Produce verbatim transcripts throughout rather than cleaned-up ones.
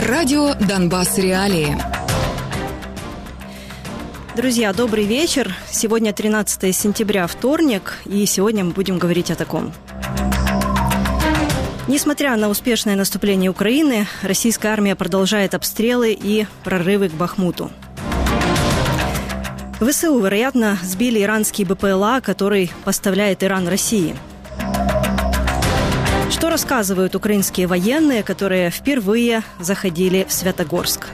Радио «Донбасс. Реалии». Друзья, добрый вечер. Сегодня тринадцатое сентября, вторник, и сегодня мы будем говорить о таком. Несмотря на успешное наступление Украины, российская армия продолжает обстрелы и прорывы к Бахмуту. ВСУ, вероятно, сбили иранский БПЛА, который поставляет Иран России. Что рассказывают украинские военные, которые впервые заходили в Святогорск?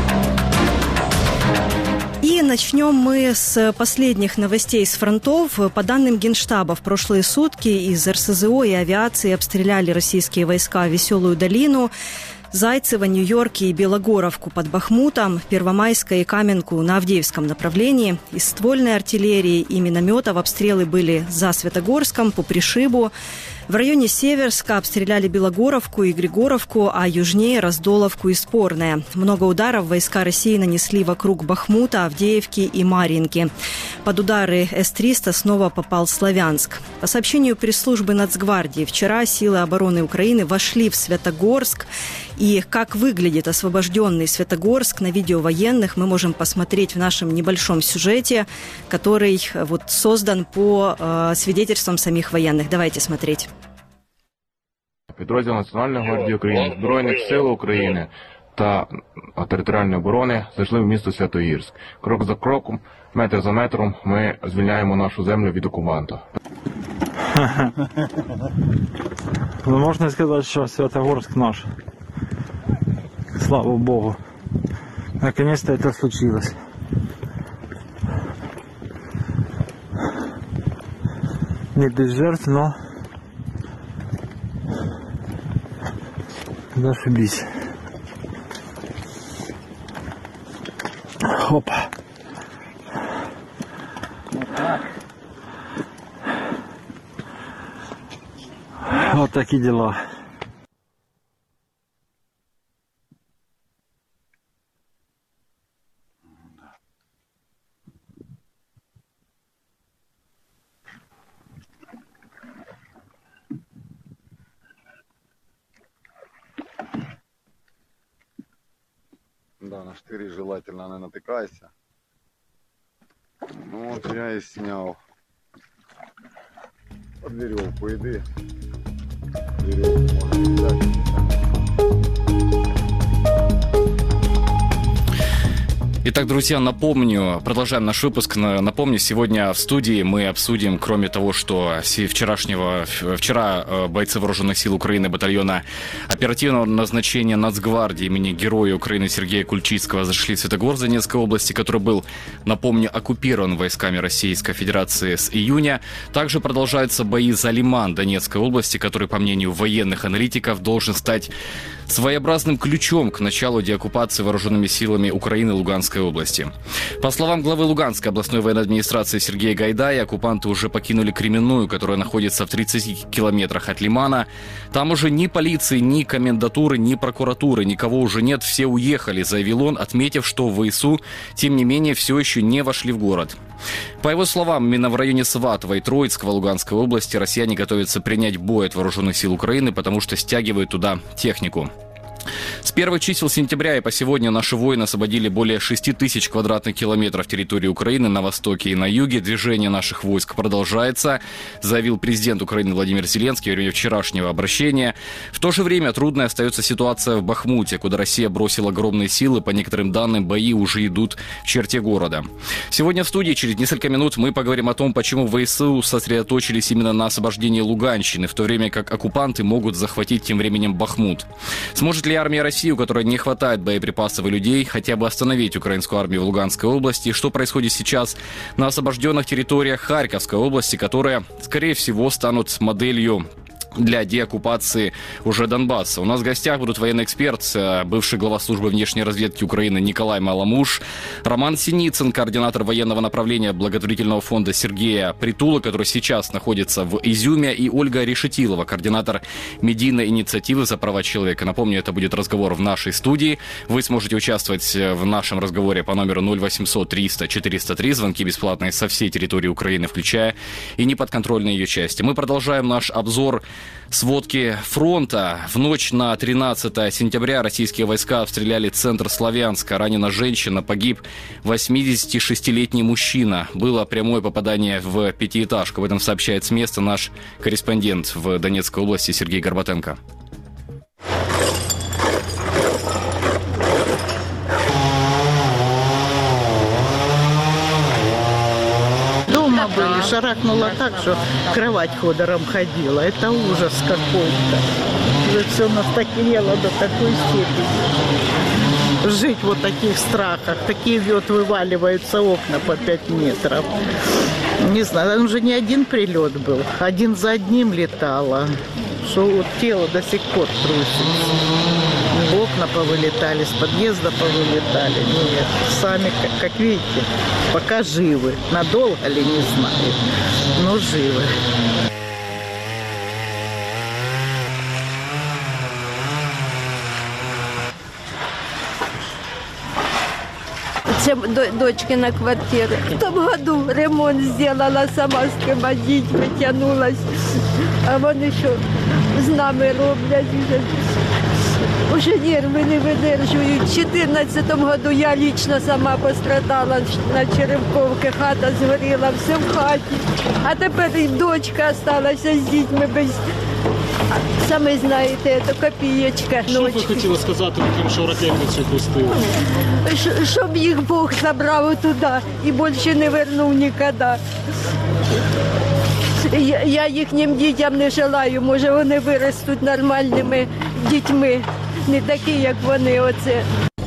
И начнем мы с последних новостей с фронтов. По данным Генштаба, в прошлые сутки из РСЗО и авиации обстреляли российские войска Веселую долину, Зайцево, Нью-Йорк и Белогоровку под Бахмутом, Первомайское и Каменку на Авдеевском направлении. Из ствольной артиллерии и минометов обстрелы были за Светогорском, по Пришибу. В районе Северска обстреляли Белогоровку и Григоровку, а южнее Раздоловку и Спорное. Много ударов войска России нанесли вокруг Бахмута, Авдеевки и Марьинки. Под удары С триста снова попал Славянск. По сообщению пресс-службы Нацгвардии, вчера силы обороны Украины вошли в Святогорск. И как выглядит освобожденный Святогорск на видео военных, мы можем посмотреть в нашем небольшом сюжете, который вот создан по э, свидетельствам самих военных. Давайте смотреть. Підрозділ Національної гвардії України, Збройних сил України та територіальної оборони зайшли в місто Святогірськ. Крок за кроком, метр за метром ми звільняємо нашу землю від окупанта. Ну, можна сказати, що Святогорск наш. Слава Богу. Наконец-то это случилось. Не без жертв, но зашибись. Опа. Вот такие дела. Да, на штыри желательно не натыкайся. Ну вот я и снял. Под веревку иди. Веревку можно взять. Итак, друзья, напомню, продолжаем наш выпуск. Напомню, сегодня в студии мы обсудим, кроме того, что вчерашнего, вчера бойцы Вооруженных сил Украины батальона оперативного назначения Нацгвардии имени Героя Украины Сергея Кульчицкого зашли в Светогорск Донецкой области, который был, напомню, оккупирован войсками Российской Федерации с июня. Также продолжаются бои за Лиман Донецкой области, который, по мнению военных аналитиков, должен стать своеобразным ключом к началу деоккупации вооруженными силами Украины Луганской области. По словам главы Луганской областной военной администрации Сергея Гайдая, оккупанты уже покинули Кременную, которая находится в тридцати километрах от Лимана. Там уже ни полиции, ни комендатуры, ни прокуратуры, никого уже нет, все уехали, заявил он, отметив, что ВСУ, тем не менее, все еще не вошли в город. По его словам, именно в районе Сватова и Троицкого Луганской области россияне готовятся принять бой от вооруженных сил Украины, потому что стягивают туда технику. С первых чисел сентября и по сегодня наши воины освободили более шести тысяч квадратных километров территории Украины на востоке и на юге. Движение наших войск продолжается, заявил президент Украины Владимир Зеленский во время вчерашнего обращения. В то же время трудной остается ситуация в Бахмуте, куда Россия бросила огромные силы. По некоторым данным, бои уже идут в черте города. Сегодня в студии через несколько минут мы поговорим о том, почему ВСУ сосредоточились именно на освобождении Луганщины, в то время как оккупанты могут захватить тем временем Бахмут. Сможет ли армия России, у которой не хватает боеприпасов и людей, хотя бы остановить украинскую армию в Луганской области? Что происходит сейчас на освобожденных территориях Харьковской области, которые, скорее всего, станут моделью для деоккупации уже Донбасса. У нас в гостях будут военный эксперт, бывший глава службы внешней разведки Украины Николай Маламуш, Роман Синицын, координатор военного направления благотворительного фонда Сергея Притула, который сейчас находится в Изюме, и Ольга Решетилова, координатор медийной инициативы за права человека. Напомню, это будет разговор в нашей студии. Вы сможете участвовать в нашем разговоре по номеру ноль восемьсот триста четыреста три. Звонки бесплатные со всей территории Украины, включая и неподконтрольные ее части. Мы продолжаем наш обзор Сводки фронта. В ночь на тринадцатое сентября российские войска обстреляли центр Славянска. Ранена женщина, погиб восьмидесятишестилетний мужчина. Было прямое попадание в пятиэтажку. Об этом сообщает с места наш корреспондент в Донецкой области Сергей Горбатенко. Были, шарахнуло так, что кровать ходором ходила. Это ужас какой-то. Уже все настакелело до такой степени. Жить вот в таких страхах. Такие вот вываливаются окна по пять метров. Не знаю, там уже не один прилет был. Один за одним летало. Что вот тело до сих пор трусится. Окна повылетали, с подъезда повылетали. Нет, сами, как, как видите, пока живы. Надолго ли, не знаю, но живы. Це дочкина квартира. В тому году ремонт зробила сама з кима дітьми, тягнулась. А вони що з нами роблять вже. Уже нерви не видержують. В чотирнадцятому году я лично сама пострадала на Черемковці, хата згоріла, все в хаті. А тепер і дочка залишилася з дітьми без, самі знаєте, це копієчка. Що ви хотіли сказати, тим, що ракетницю пустили? Щоб їх Бог забрав туди і більше не вернув ніколи. Я, я їхнім дітям не желаю, може вони виростуть нормальними дітьми, не такі, як вони оце.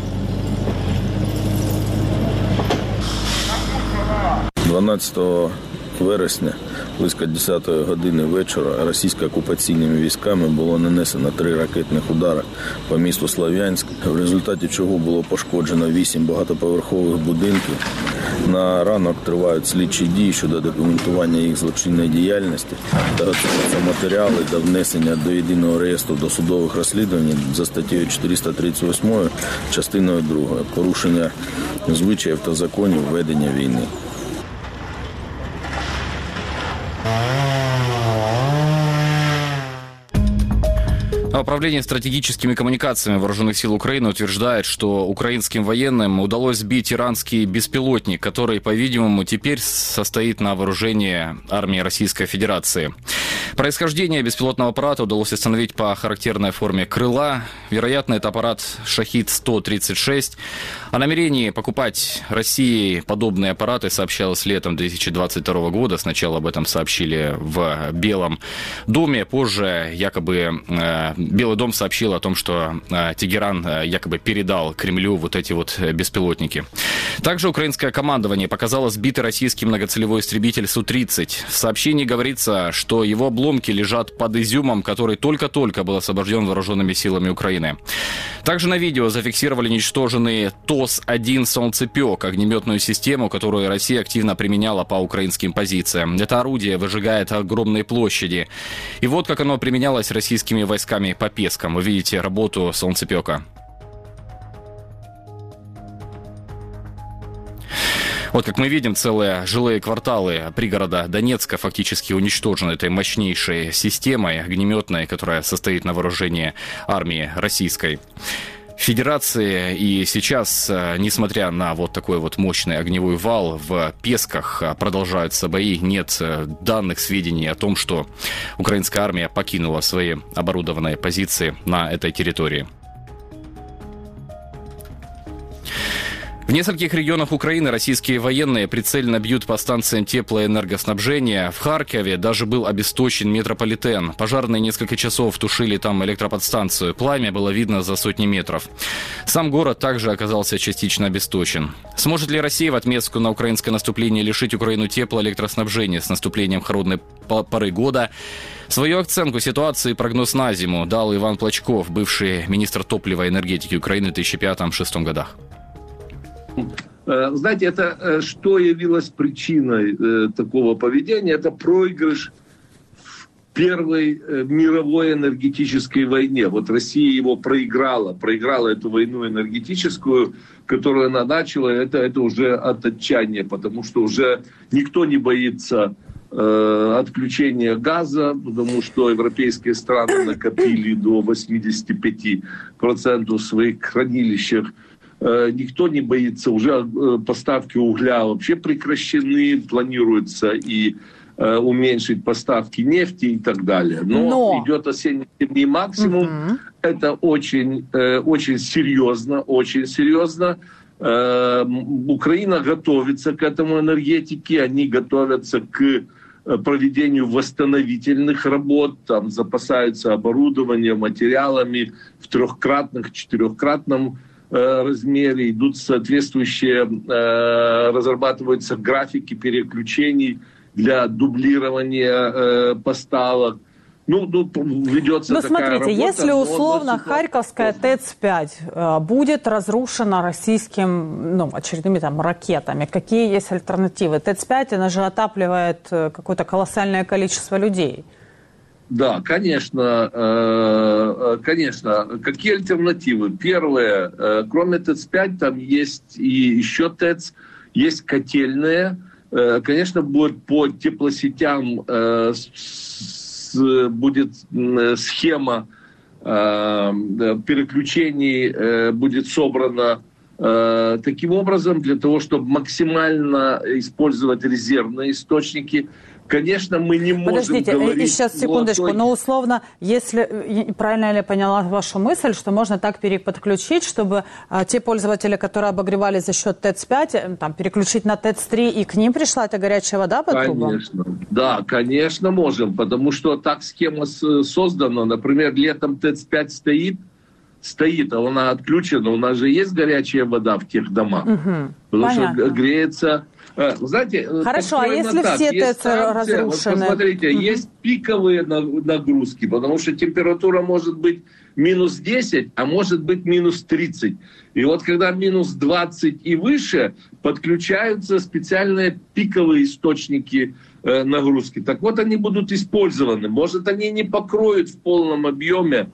дванадцятого вересня, близько десятої години вечора, російськими окупаційними військами було нанесено три ракетних удари по місту Слов'янськ, в результаті чого було пошкоджено вісім багатоповерхових будинків. На ранок тривають слідчі дії щодо документування їх злочинної діяльності та готуються матеріали для внесення до єдиного реєстру досудових розслідувань за статтею чотириста тридцять вісім частиною другою порушення звичаїв та законів ведення війни. Управление стратегическими коммуникациями Вооруженных сил Украины утверждает, что украинским военным удалось сбить иранский беспилотник, который, по-видимому, теперь состоит на вооружении армии Российской Федерации. Происхождение беспилотного аппарата удалось установить по характерной форме крыла. Вероятно, это аппарат «Шахид сто тридцать шесть». О намерении покупать России подобные аппараты сообщалось летом две тысячи двадцать второго года. Сначала об этом сообщили в Белом доме. Позже якобы э, Белый дом сообщил о том, что э, Тегеран э, якобы передал Кремлю вот эти вот беспилотники. Также украинское командование показало сбитый российский многоцелевой истребитель Су тридцать. В сообщении говорится, что его обломки лежат под Изюмом, который только-только был освобожден вооруженными силами Украины. Также на видео зафиксировали уничтоженный ТОС один «Солнцепек», огнеметную систему, которую Россия активно применяла по украинским позициям. Это орудие выжигает огромные площади. И вот как оно применялось российскими войсками по Пескам. Вы видите работу «Солнцепека». Вот, как мы видим, целые жилые кварталы пригорода Донецка фактически уничтожены этой мощнейшей системой огнеметной, которая состоит на вооружении армии Российской Федерации. И сейчас, несмотря на вот такой вот мощный огневой вал, в Песках продолжаются бои. Нет данных, сведений о том, что украинская армия покинула свои оборудованные позиции на этой территории. В нескольких регионах Украины российские военные прицельно бьют по станциям теплоэнергоснабжения. В Харькове даже был обесточен метрополитен. Пожарные несколько часов тушили там электроподстанцию. Пламя было видно за сотни метров. Сам город также оказался частично обесточен. Сможет ли Россия в отместку на украинское наступление лишить Украину теплоэлектроснабжения с наступлением холодной поры года? Свою оценку ситуации и прогноз на зиму дал Иван Плачков, бывший министр топлива и энергетики Украины в две тысячи пятом — две тысячи шестом годах. Знаете, это что явилось причиной э, такого поведения? Это проигрыш в Первой э, мировой энергетической войне. Вот Россия его проиграла, проиграла эту войну энергетическую, которую она начала. Это, это уже от отчаяния, потому что уже никто не боится э, отключения газа, потому что европейские страны накопили до восемьдесят пять процентов в своих хранилищах. Э, никто не боится, уже э, поставки угля вообще прекращены, планируется и э, уменьшить поставки нефти и так далее. Но, Но... идет осенне-зимний максимум. Угу. Это очень, э, очень серьезно, очень серьезно. Украина готовится к этому энергетике, они готовятся к проведению восстановительных работ, там запасаются оборудованием, материалами в трехкратных, четырехкратном э, размере, идут соответствующие, э, разрабатываются графики переключений для дублирования э, поставок. Ну, ну, ведется ну, такая смотрите, работа, если условно но... Харьковская ТЭЦ пять э, будет разрушена российским, ну, очередными там ракетами, какие есть альтернативы? ТЭЦ пять, она же отапливает какое-то колоссальное количество людей. Да, конечно, э, конечно. Какие альтернативы? Первое, э, кроме ТЭЦ пять, там есть и еще ТЭЦ, есть котельные. Э, конечно, будет по теплосетям э, будет схема э, переключений, э, будет собрана э, таким образом, для того, чтобы максимально использовать резервные источники. Конечно, мы не можем Подождите, говорить... сейчас, секундочку, той... но условно, если, правильно я поняла вашу мысль, что можно так переподключить, чтобы а, те пользователи, которые обогревали за счет ТЭЦ пять, там, переключить на ТЭЦ три, и к ним пришла эта горячая вода по трубам? Конечно, да, конечно можем, потому что так схема создана. Например, летом ТЭЦ пять стоит, стоит, а она отключена, у нас же есть горячая вода в тех домах, угу, потому понятно. Что греется... Знаете, хорошо, а если так, все ТЭЦ разрушены? Вот посмотрите, угу. Есть пиковые нагрузки, потому что температура может быть минус десять, а может быть минус тридцать. И вот когда минус двадцать и выше, подключаются специальные пиковые источники э, нагрузки. Так вот, они будут использованы. Может, они не покроют в полном объеме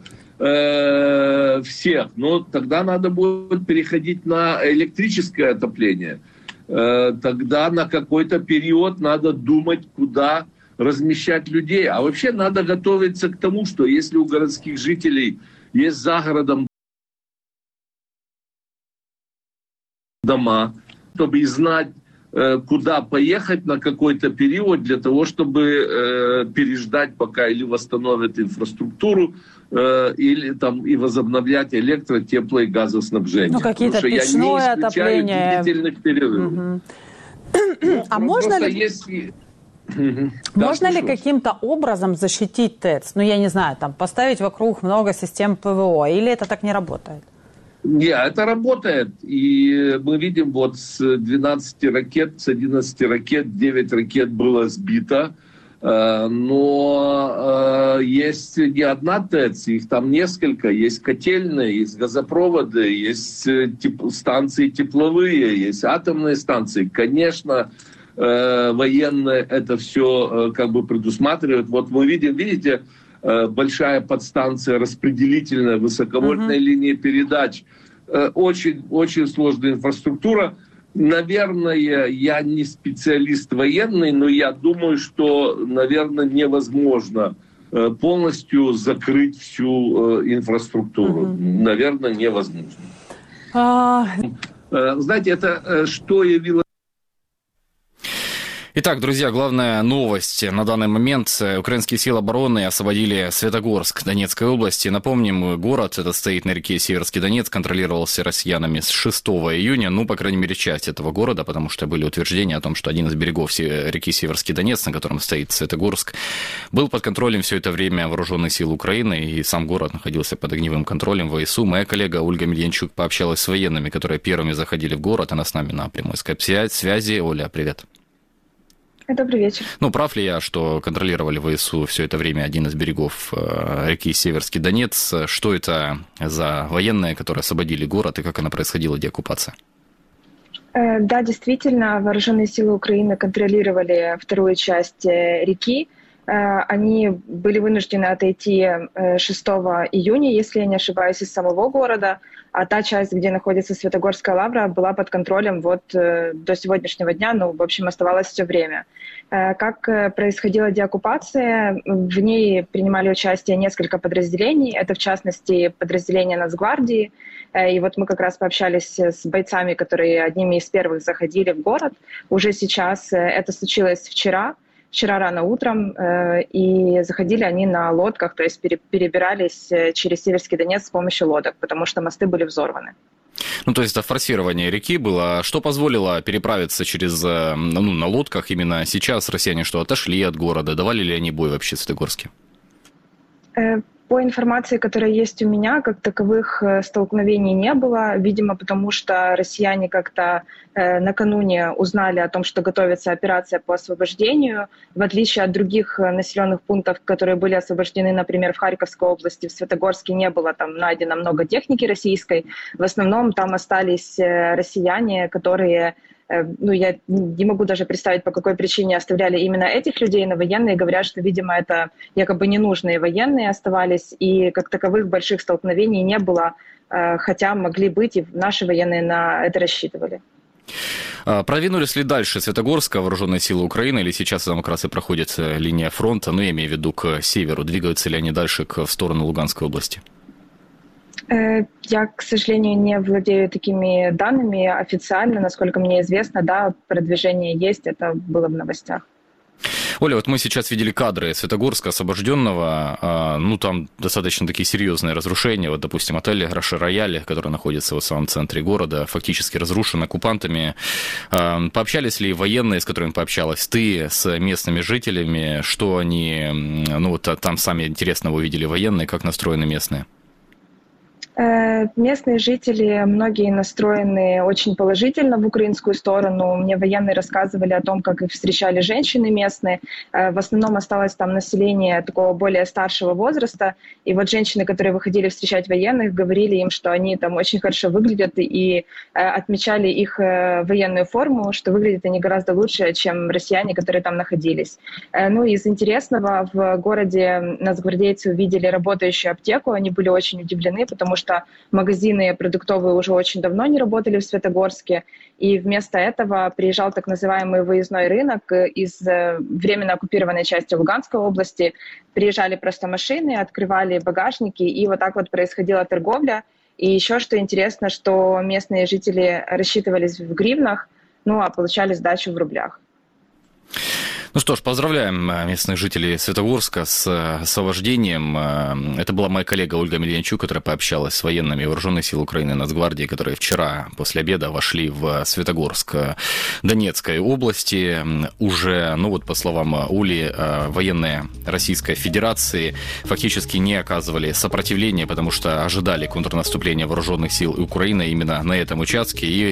э, всех, но тогда надо будет переходить на электрическое отопление. Тогда на какой-то период надо думать, куда размещать людей. А вообще надо готовиться к тому, что если у городских жителей есть за городом дома, чтобы знать, куда поехать на какой-то период для того, чтобы переждать, пока или восстановят инфраструктуру, или там и возобновлять электро-, тепло- и газоснабжение. Ну, какие-то печное отопление. Длительных перерывов. Угу. Ну, а можно ли, если... можно ли каким-то образом защитить ТЭЦ? Ну, я не знаю, там поставить вокруг много систем ПВО, или это так не работает? Нет, это работает. И мы видим, вот с двенадцати ракет, с одиннадцати ракет, девять ракет было сбито. Но есть не одна ТЭЦ, их там несколько. Есть котельные, есть газопроводы, есть теп- станции тепловые, есть атомные станции. Конечно, военные это все как бы предусматривают. Вот мы видим, видите, большая подстанция распределительная, высоковольтная uh-huh. линия передач. Очень, очень сложная инфраструктура. Наверное, я не специалист военный, но я думаю, что, наверное, невозможно полностью закрыть всю инфраструктуру. Uh-huh. Наверное, невозможно. Uh... Знаете, это что явилось... Итак, друзья, главная новость на данный момент. Украинские силы обороны освободили Светогорск Донецкой области. Напомним, город этот стоит на реке Северский Донец, контролировался россиянами с шестого июня. Ну, по крайней мере, часть этого города, потому что были утверждения о том, что один из берегов реки Северский Донец, на котором стоит Светогорск, был под контролем все это время вооруженных сил Украины, и сам город находился под огневым контролем ВСУ. Моя коллега Ольга Мельянчук пообщалась с военными, которые первыми заходили в город. Она с нами на прямой скайп-связи. Оля, привет. Добрый вечер. Ну, прав ли я, что контролировали ВСУ все это время один из берегов реки Северский Донец? Что это за военные, которые освободили город, и как она происходила, деоккупация? Да, действительно, вооруженные силы Украины контролировали вторую часть реки. Они были вынуждены отойти шестого июня, если я не ошибаюсь, из самого города, а та часть, где находится Святогорская лавра, была под контролем вот до сегодняшнего дня, ну, в общем, оставалось все время. Как происходила деоккупация? В ней принимали участие несколько подразделений, это, в частности, подразделение Нацгвардии, и вот мы как раз пообщались с бойцами, которые одними из первых заходили в город. Уже сейчас это случилось вчера, вчера рано утром, и заходили они на лодках, то есть перебирались через Северский Донец с помощью лодок, потому что мосты были взорваны. Ну, то есть это форсирование реки было. Что позволило переправиться через, ну, на лодках именно сейчас? Россияне что, отошли от города? Давали ли они бой вообще в Светогорске? По информации, которая есть у меня, как таковых столкновений не было. Видимо, потому что россияне как-то э, накануне узнали о том, что готовится операция по освобождению. В отличие от других населенных пунктов, которые были освобождены, например, в Харьковской области, в Светогорске не было там найдено много техники российской. В основном там остались россияне, которые... Ну, я не могу даже представить, по какой причине оставляли именно этих людей, но военные говорят, что, видимо, это якобы ненужные военные оставались, и как таковых больших столкновений не было, хотя могли быть, и наши военные на это рассчитывали. Продвинулись ли дальше Светогорска вооруженные силы Украины, или сейчас там как раз и проходит линия фронта, ну, я имею в виду к северу, двигаются ли они дальше к, в сторону Луганской области? Я, к сожалению, не владею такими данными официально. Насколько мне известно, да, продвижение есть, это было в новостях. Оля, вот мы сейчас видели кадры Светогорска освобожденного, ну, там достаточно такие серьезные разрушения, вот, допустим, отель Гроши Рояль, который находится в самом центре города, фактически разрушен оккупантами. Пообщались ли военные, с которыми пообщалась ты, с местными жителями, что они, ну, вот там сами интересного увидели военные, как настроены местные? Местные жители, многие настроены очень положительно в украинскую сторону. Мне военные рассказывали о том, как их встречали женщины местные. В основном осталось там население такого более старшего возраста. И вот женщины, которые выходили встречать военных, говорили им, что они там очень хорошо выглядят, и отмечали их военную форму, что выглядят они гораздо лучше, чем россияне, которые там находились. Ну, из интересного, в городе нацгвардейцы увидели работающую аптеку. Они были очень удивлены, потому что что магазины продуктовые уже очень давно не работали в Светогорске, и вместо этого приезжал так называемый выездной рынок из временно оккупированной части Луганской области. Приезжали просто машины, открывали багажники, и вот так вот происходила торговля. И еще что интересно, что местные жители рассчитывались в гривнах, ну а получали сдачу в рублях. Ну что ж, поздравляем местных жителей Светогорска с освобождением. Это была моя коллега Ольга Мельянчук, которая пообщалась с военными вооруженных сил Украины, Нацгвардии, которые вчера после обеда вошли в Светогорск Донецкой области. Уже, ну вот по словам Оли, военные Российской Федерации фактически не оказывали сопротивления, потому что ожидали контрнаступления вооруженных сил Украины именно на этом участке и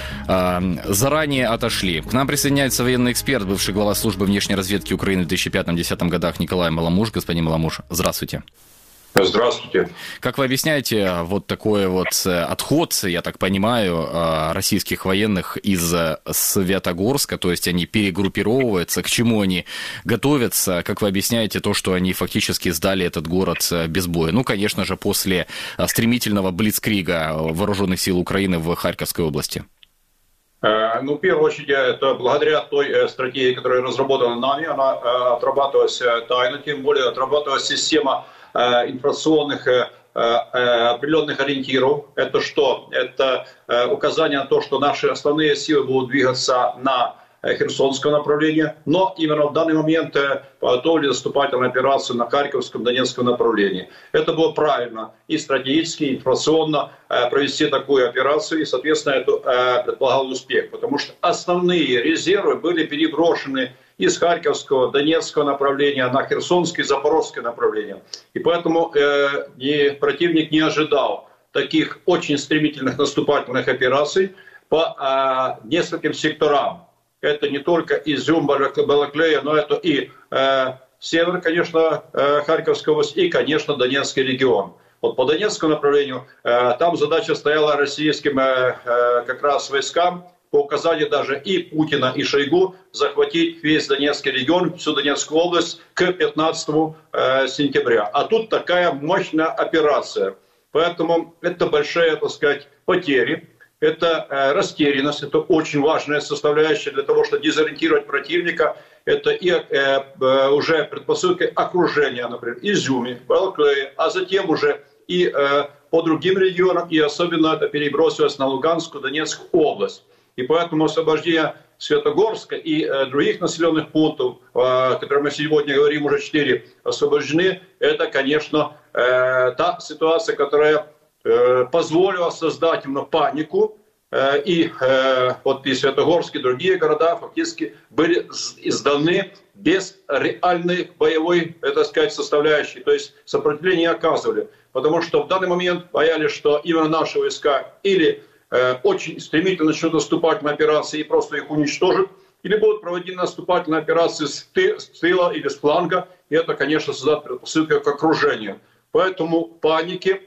заранее отошли. К нам присоединяется военный эксперт, бывший глава службы внешней разведки Украины в две тысячи пятом — две тысячи десятом годах Николай Маламуш. Господин Маламуш, здравствуйте. Здравствуйте. Как вы объясняете вот такой вот отход, я так понимаю, российских военных из Светогорска, то есть они перегруппировываются, к чему они готовятся? Как вы объясняете то, что они фактически сдали этот город без боя? Ну, конечно же, после стремительного блицкрига вооруженных сил Украины в Харьковской области. Ну, в первую очередь, это благодаря той стратегии, которая разработана нами, она отрабатывалась тайно, тем более отрабатывалась система информационных определенных ориентиров. Это что? Это указание на то, что наши основные силы будут двигаться на Херсонском направлении, но именно в данный момент подготовили наступательную операцию на Харьковском, Донецком направлении. Это было правильно и стратегически, и информационно провести такую операцию, и, соответственно, это предполагал успех, потому что основные резервы были переброшены из Харьковского, Донецкого направления на Херсонское и Запорожское направление. И поэтому э, и противник не ожидал таких очень стремительных наступательных операций по э, нескольким секторам. Это не только Изюм, Балаклея, но это и э, север, конечно, э, Харьковской области, и, конечно, Донецкий регион. Вот по Донецкому направлению э, там задача стояла российским э, э, как раз войскам по указанию даже и Путина, и Шойгу, захватить весь Донецкий регион, всю Донецкую область к пятнадцатому сентября. А тут такая мощная операция. Поэтому это большие, так сказать, потери. Это э, растерянность, это очень важная составляющая для того, чтобы дезориентировать противника. Это и э, э, уже предпосылки окружения, например, Изюме, Балаклее, а затем уже и э, по другим регионам, и особенно это перебросилось на Луганскую, Донецкую область. И поэтому освобождение Светогорска и э, других населенных пунктов, э, о которых мы сегодня говорим, уже четыре освобождены, это, конечно, э, та ситуация, которая позволило создать именно панику, и вот и Светогорск, и другие города фактически были сданы без реальной боевой, так сказать, составляющей, то есть сопротивления не оказывали, потому что в данный момент боялись, что именно наши войска или очень стремительно начнут наступательные операции и просто их уничтожат, или будут проводить наступательные операции с тыла или с фланга, и это, конечно, создает предпосылки к окружению. Поэтому паники.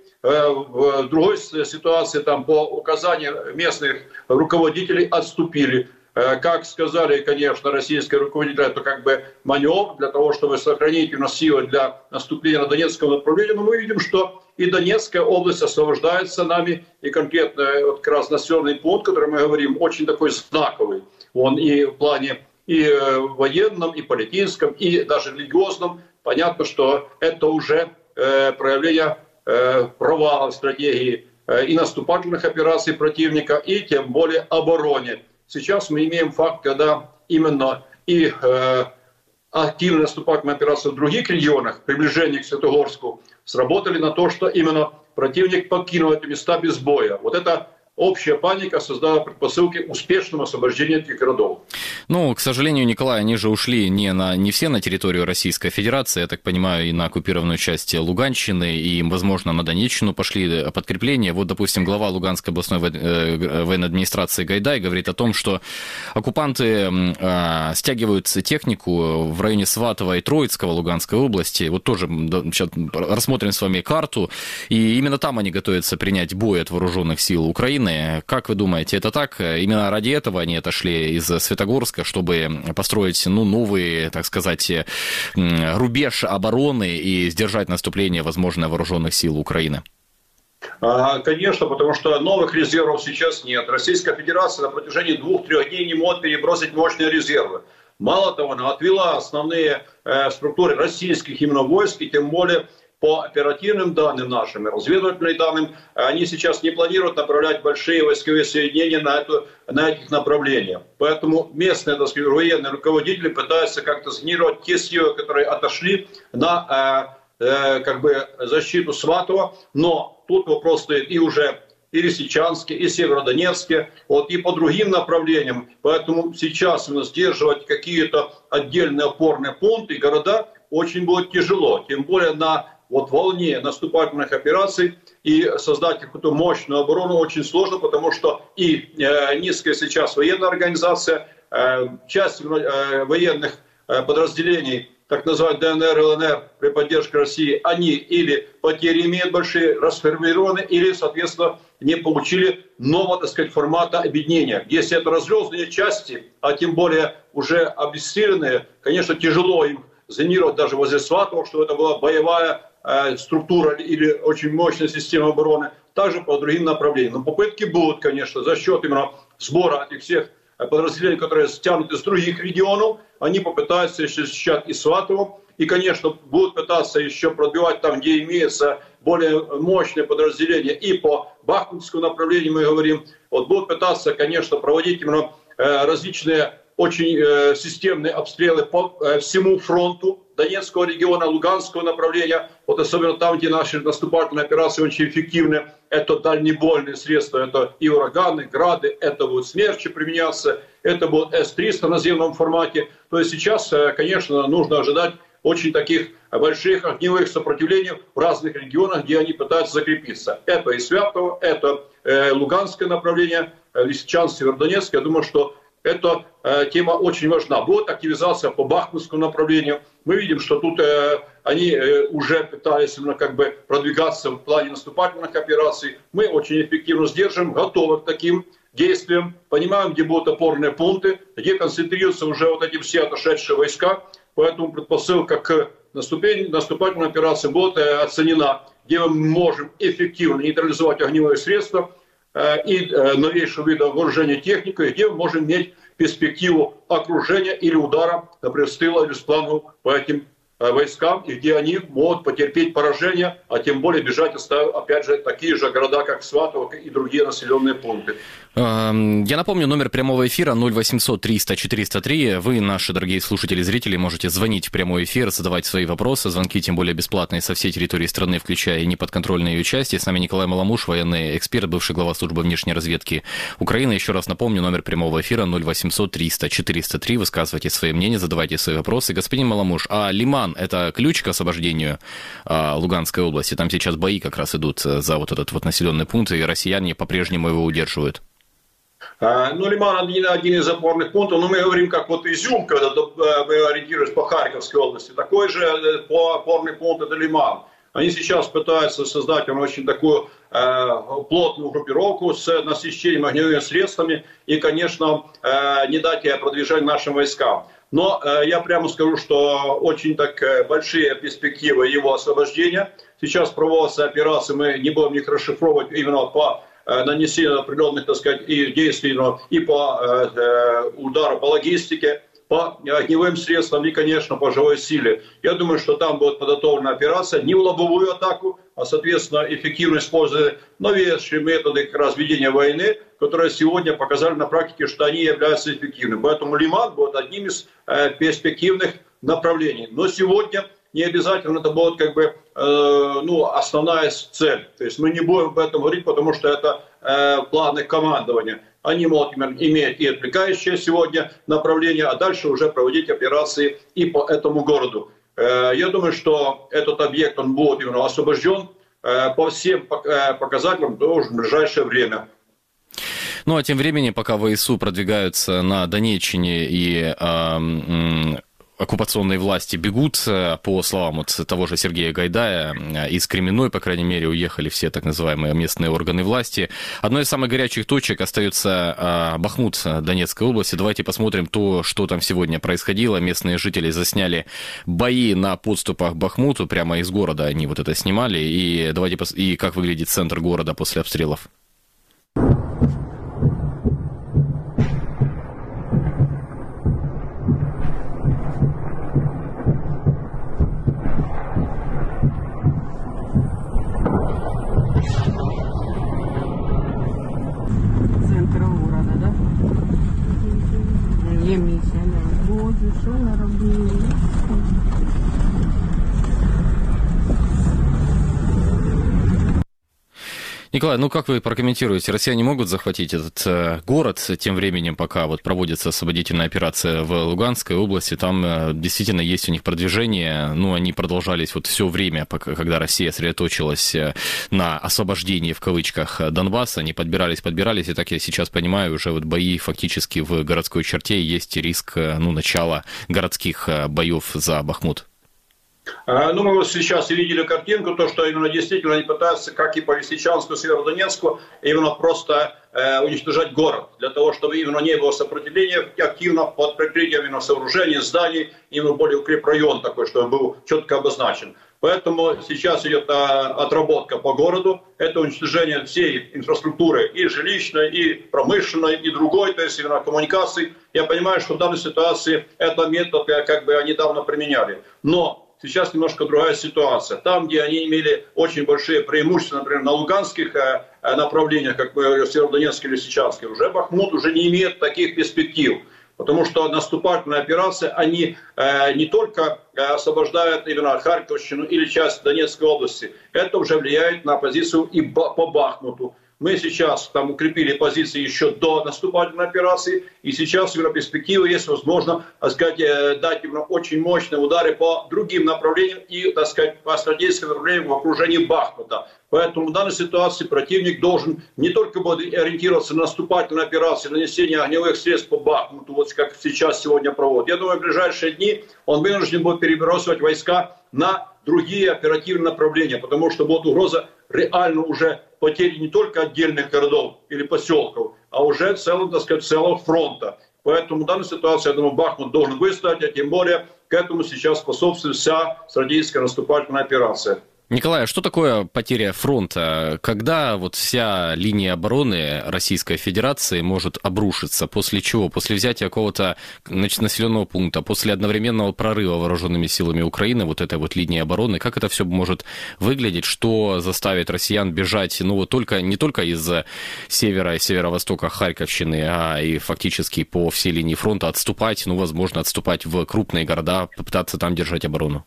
В другой ситуации, там, по указанию местных руководителей, отступили. Как сказали, конечно, российские руководители, это как бы маневр для того, чтобы сохранить именно силы для наступления на Донецком направлении. Но мы видим, что и Донецкая область освобождается нами, и конкретно вот как раз населенный пункт, о котором мы говорим, очень такой знаковый. Он и в плане и военном, и политическом, и даже религиозном. Понятно, что это уже проявление провала стратегии и наступательных операций противника, и тем более обороне. Сейчас мы имеем факт, когда именно и э, активные наступательные операции в других регионах, приближение к Светогорску, сработали на то, что именно противник покинул эти места без боя. Вот это общая паника создала предпосылки успешного освобождения этих городов. Ну, к сожалению, Николай, они же ушли не, на, не все на территорию Российской Федерации, я так понимаю, и на оккупированную часть Луганщины, и, возможно, на Донеччину пошли подкрепления. Вот, допустим, глава Луганской областной военной администрации Гайдай говорит о том, что оккупанты э, стягивают технику в районе Сватова и Троицкого Луганской области. Вот тоже сейчас рассмотрим с вами карту, и именно там они готовятся принять бой от вооруженных сил Украины. Как вы думаете, это так? Именно ради этого они отошли из Светогорска, чтобы построить, ну, новый, так сказать, рубеж обороны и сдержать наступление, возможно, вооруженных сил Украины? Конечно, потому что новых резервов сейчас нет. Российская Федерация на протяжении двух-трех дней не может перебросить мощные резервы. Мало того, она отвела основные структуры российских именно войск, и тем более по оперативным данным нашим, разведывательным данным, они сейчас не планируют направлять большие войсковые соединения на, эту, на этих направлениях. Поэтому местные, так сказать, военные руководители пытаются как-то сгенерировать те силы, которые отошли на э, э, как бы защиту Сватова. Но тут вопрос стоит и уже и Лисичанске, и Северодонецке, вот, и по другим направлениям. Поэтому сейчас у нас сдерживать какие-то отдельные опорные пункты и города очень будет тяжело. Тем более на вот волне наступательных операций и создать какую-то мощную оборону очень сложно, потому что и э, низкая сейчас военная организация, э, часть э, военных э, подразделений, так называемых ДНР, ЛНР при поддержке России, они или потери имеют большие, расформированы, или, соответственно, не получили нового, так сказать, формата объединения. Если это разрозненные части, а тем более уже обессиленные, конечно, тяжело им зонировать даже возле Сватова, что это была боевая структура или очень мощная система обороны, также по другим направлениям. Но попытки будут, конечно, за счет именно сбора этих всех подразделений, которые стянуты из других регионов, они попытаются еще защищать и Сватово, и, конечно, будут пытаться еще пробивать там, где имеется более мощное подразделение, и по Бахмутскому направлению мы говорим, вот будут пытаться, конечно, проводить именно различные очень э, системные обстрелы по э, всему фронту Донецкого региона, Луганского направления. Вот особенно там, где наши наступательные операции очень эффективны. Это дальнебойные средства, это и ураганы, грады, это будут смерчи применяться, это будут эс триста на наземном формате. То есть сейчас, э, конечно, нужно ожидать очень таких больших огневых сопротивлений в разных регионах, где они пытаются закрепиться. Это и Святово, это э, Луганское направление, э, Лисичанск, Северодонецк. Я думаю, что эта э, тема очень важна. Будет активизация по Бахмутскому направлению. Мы видим, что тут э, они э, уже пытались именно как бы продвигаться в плане наступательных операций. Мы очень эффективно сдержим, готовы к таким действиям, понимаем, где будут опорные пункты, где концентрируются уже вот эти все отошедшие войска. Поэтому предпосылка к наступательной операции будет оценена, где мы можем эффективно нейтрализовать огневые средства и новейшие виды вооружения техники, где мы можем иметь перспективу окружения или удара, например, с тыла или с флангу по этим войскам, и где они могут потерпеть поражение, а тем более бежать, оставив, опять же, такие же города, как Сватово и другие населенные пункты. Я напомню, номер прямого эфира ноль восемьсот триста четыреста три. Вы, наши дорогие слушатели и зрители, можете звонить в прямой эфир, задавать свои вопросы. Звонки, тем более, бесплатные со всей территории страны, включая и неподконтрольные ее части. С нами Николай Маламуш, военный эксперт, бывший глава службы внешней разведки Украины. Еще раз напомню, номер прямого эфира ноль восемьсот триста четыреста три. Высказывайте свои мнения, задавайте свои вопросы. Господин Маламуш, а Лиман — это ключ к освобождению а, Луганской области? Там сейчас бои как раз идут за вот этот вот населенный пункт, и россияне по-прежнему его удерживают. Ну, Лиман один, один из опорных пунктов, но мы говорим, как вот Изюм, когда мы ориентируемся по Харьковской области, такой же по опорный пункт — это Лиман. Они сейчас пытаются создать очень такую э, плотную группировку с насыщением огневыми средствами и, конечно, э, не дать продвижения нашим войскам. Но э, я прямо скажу, что очень так э, большие перспективы его освобождения. Сейчас проводятся операции, мы не будем их расшифровывать именно по нанесение определенных, так сказать, и действий, и по э, удару по логистике, по огневым средствам и, конечно, по живой силе. Я думаю, что там будет подготовлена операция не в лобовую атаку, а, соответственно, эффективно используя новейшие методы как раз ведения войны, которые сегодня показали на практике, что они являются эффективными. Поэтому Лиман будет одним из э, перспективных направлений. Но сегодня не обязательно это будет как бы э, ну, основная цель. То есть мы не будем об этом говорить, потому что это э, планы командования. Они могут иметь и отвлекающее сегодня направление, а дальше уже проводить операции и по этому городу. Э, я думаю, что этот объект он будет именно освобожден э, по всем показателям тоже в ближайшее время. Ну а тем временем, пока ВСУ продвигаются на Донеччине и э, оккупационные власти бегут, по словам вот того же Сергея Гайдая, из Кременной, по крайней мере, уехали все так называемые местные органы власти. Одной из самых горячих точек остается Бахмут Донецкой области. Давайте посмотрим то, что там сегодня происходило. Местные жители засняли бои на подступах к Бахмуту, прямо из города они вот это снимали. И давайте пос... и как выглядит центр города после обстрелов. Николай, ну как вы прокомментируете, россияне могут захватить этот э, город тем временем, пока вот проводится освободительная операция в Луганской области, там э, действительно есть у них продвижение, ну они продолжались вот все время, пока, когда Россия сосредоточилась э, на освобождении в кавычках Донбасса, они подбирались, подбирались, и так я сейчас понимаю, уже вот бои фактически в городской черте, есть риск э, ну, начала городских э, боев за Бахмут. Ну, мы вот сейчас видели картинку, то, что именно действительно они пытаются, как и по Лисичанску, Северодонецку, именно просто э, уничтожать город, для того, чтобы именно не было сопротивления активно под прикрытием именно сооружений, зданий, именно более укрепрайон такой, чтобы был четко обозначен. Поэтому сейчас идет а, отработка по городу, это уничтожение всей инфраструктуры, и жилищной, и промышленной, и другой, то есть именно коммуникаций. Я понимаю, что в данной ситуации это метод, как бы они давно применяли. Но сейчас немножко другая ситуация. Там, где они имели очень большие преимущества, например, на луганских э, направлениях, как мы говорили, Северодонецке или Лисичанске, уже Бахмут уже не имеет таких перспектив. Потому что наступательные операции, они э, не только э, освобождают именно Харьковщину или часть Донецкой области, это уже влияет на позицию и по Бахмуту. Мы сейчас там укрепили позиции еще до наступательной операции, и сейчас в перспективе есть возможность, так сказать, дать именно очень мощные удары по другим направлениям и, так сказать, по стратегическим направлениям в окружении Бахмута. Поэтому в данной ситуации противник должен не только будет ориентироваться на наступательные операции, нанесение огневых средств по Бахмуту, вот как сейчас сегодня проводит. Я думаю, в ближайшие дни он вынужден будет перебрасывать войска на другие оперативные направления, потому что будет угроза реально уже потери не только отдельных городов или поселков, а уже целым, так сказать, целого фронта. Поэтому в данной ситуации, я думаю, Бахмут должен выстоять, а тем более к этому сейчас способствует вся стратегическая наступательная операция. Николай, а что такое потеря фронта? Когда вот вся линия обороны Российской Федерации может обрушиться? После чего? После взятия какого-то населенного пункта, после одновременного прорыва вооруженными силами Украины, вот этой вот линии обороны, как это все может выглядеть? Что заставит россиян бежать, ну вот только, не только из севера и северо-востока Харьковщины, а и фактически по всей линии фронта отступать, ну, возможно, отступать в крупные города, попытаться там держать оборону?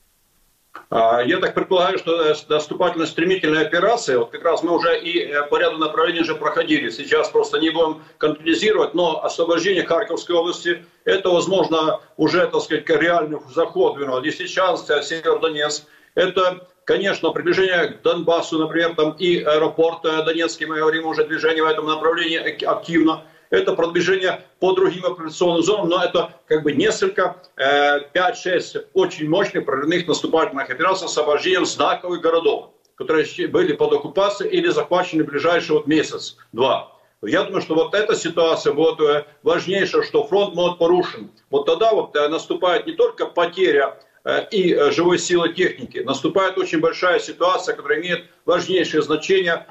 Я так предполагаю, что наступательная стремительная операция, вот как раз мы уже и по ряду направлений уже проходили, сейчас просто не будем конкретизировать, но освобождение Харьковской области, это, возможно, уже, так сказать, реальный заход, Лисичанск, Северодонецк, это, конечно, приближение к Донбассу, например, там и аэропорт Донецкий, мы говорим уже движение в этом направлении активно. Это продвижение по другим операционным зонам, но это как бы несколько, пять-шесть очень мощных прорывных наступательных операций с освобождением знаковых городов, которые были под оккупацией или захвачены в ближайший вот месяц-два. Я думаю, что вот эта ситуация вот важнейшая, что фронт может порушен. Вот тогда вот наступает не только потеря и живой силы техники, наступает очень большая ситуация, которая имеет важнейшее значение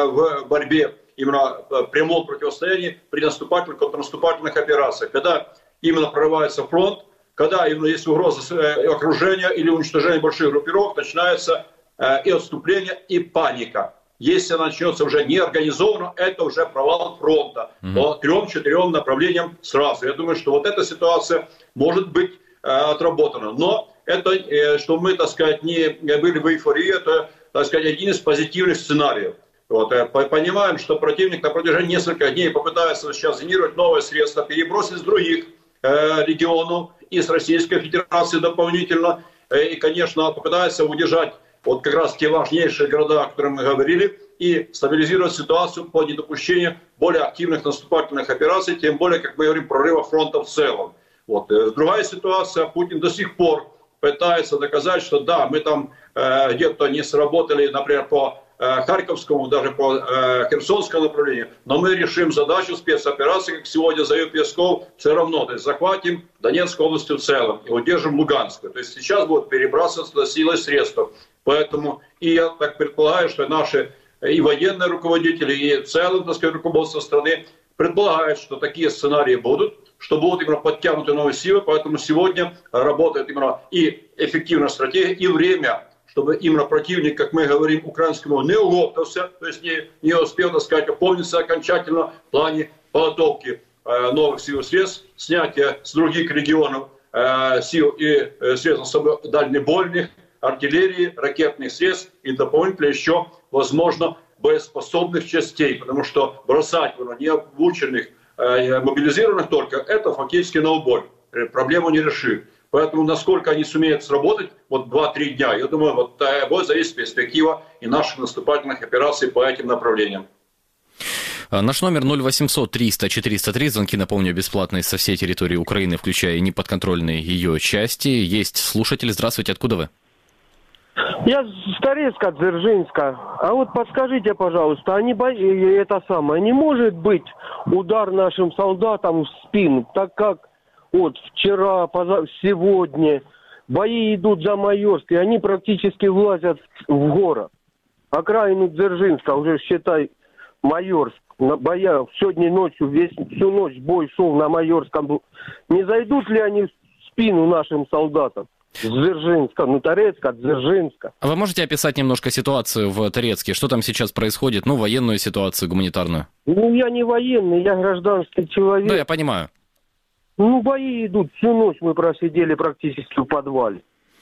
в борьбе, именно прямом противостоянии при наступательных, контрнаступательных операциях, когда именно прорывается фронт, когда именно есть угроза окружения или уничтожения больших группировок, начинается и отступление, и паника. Если она начнется уже неорганизованно, это уже провал фронта mm-hmm. по трем-четырем направлениям сразу. Я думаю, что вот эта ситуация может быть отработана. Но это, что мы, так сказать, не были в эйфории, это, так сказать, один из позитивных сценариев. Вот, понимаем, что противник на протяжении нескольких дней попытается сейчас генерировать новые средства, перебросить с других э, регионов и с Российской Федерации дополнительно. Э, и, конечно, попытается удержать вот как раз те важнейшие города, о которых мы говорили, и стабилизировать ситуацию по недопущению более активных наступательных операций, тем более, как мы говорим, прорыва фронта в целом. Вот. Э, другая ситуация, Путин до сих пор пытается доказать, что да, мы там э, где-то не сработали, например, по Харьковскому, даже по э, Херсонскому направлению, но мы решим задачу спецоперации, как сегодня заявил Песков, все равно, то есть захватим Донецкую область в целом и удержим Луганскую. То есть сейчас будут перебрасываться силы и средства. Поэтому и я так предполагаю, что наши и военные руководители, и в целом, так сказать, руководство страны предполагают, что такие сценарии будут, что будут именно подтянуты новые силы, поэтому сегодня работает именно и эффективная стратегия, и время, чтобы именно противник, как мы говорим, украинскому не угоптался, то есть не, не успел, так сказать, опомниться окончательно в плане подготовки э, новых сил и средств, снятия с других регионов э, сил и э, средств особо дальнебойных, артиллерии, ракетных средств и дополнительно еще, возможно, боеспособных частей, потому что бросать необученных, э, мобилизированных только, это фактически на убой, проблему не решит. Поэтому насколько они сумеют сработать, вот два-три дня, я думаю, вот будет зависеть перспектива и наших наступательных операций по этим направлениям. Наш номер ноль восемьсот триста четыреста три, звонки, напомню, бесплатные со всей территории Украины, включая и неподконтрольные ее части. Есть слушатели. Здравствуйте, откуда вы? Я с Торецка, Дзержинска. А вот подскажите, пожалуйста, а не, бо... это самое, не может быть удар нашим солдатам в спину, так как вот вчера, позав... сегодня бои идут за Майорск, и они практически влазят в город. Окраину Дзержинска, уже считай, Майорск. На боя сегодня ночью, весь, всю ночь бой шел на Майорском. Не зайдут ли они в спину нашим солдатам? С Дзержинска, ну Торецка, Дзержинска. А вы можете описать немножко ситуацию в Торецке? Что там сейчас происходит? Ну, военную ситуацию, гуманитарную. Ну, я не военный, я гражданский человек. Да, я понимаю. Ну, бои идут. Всю ночь мы просидели практически в подвале.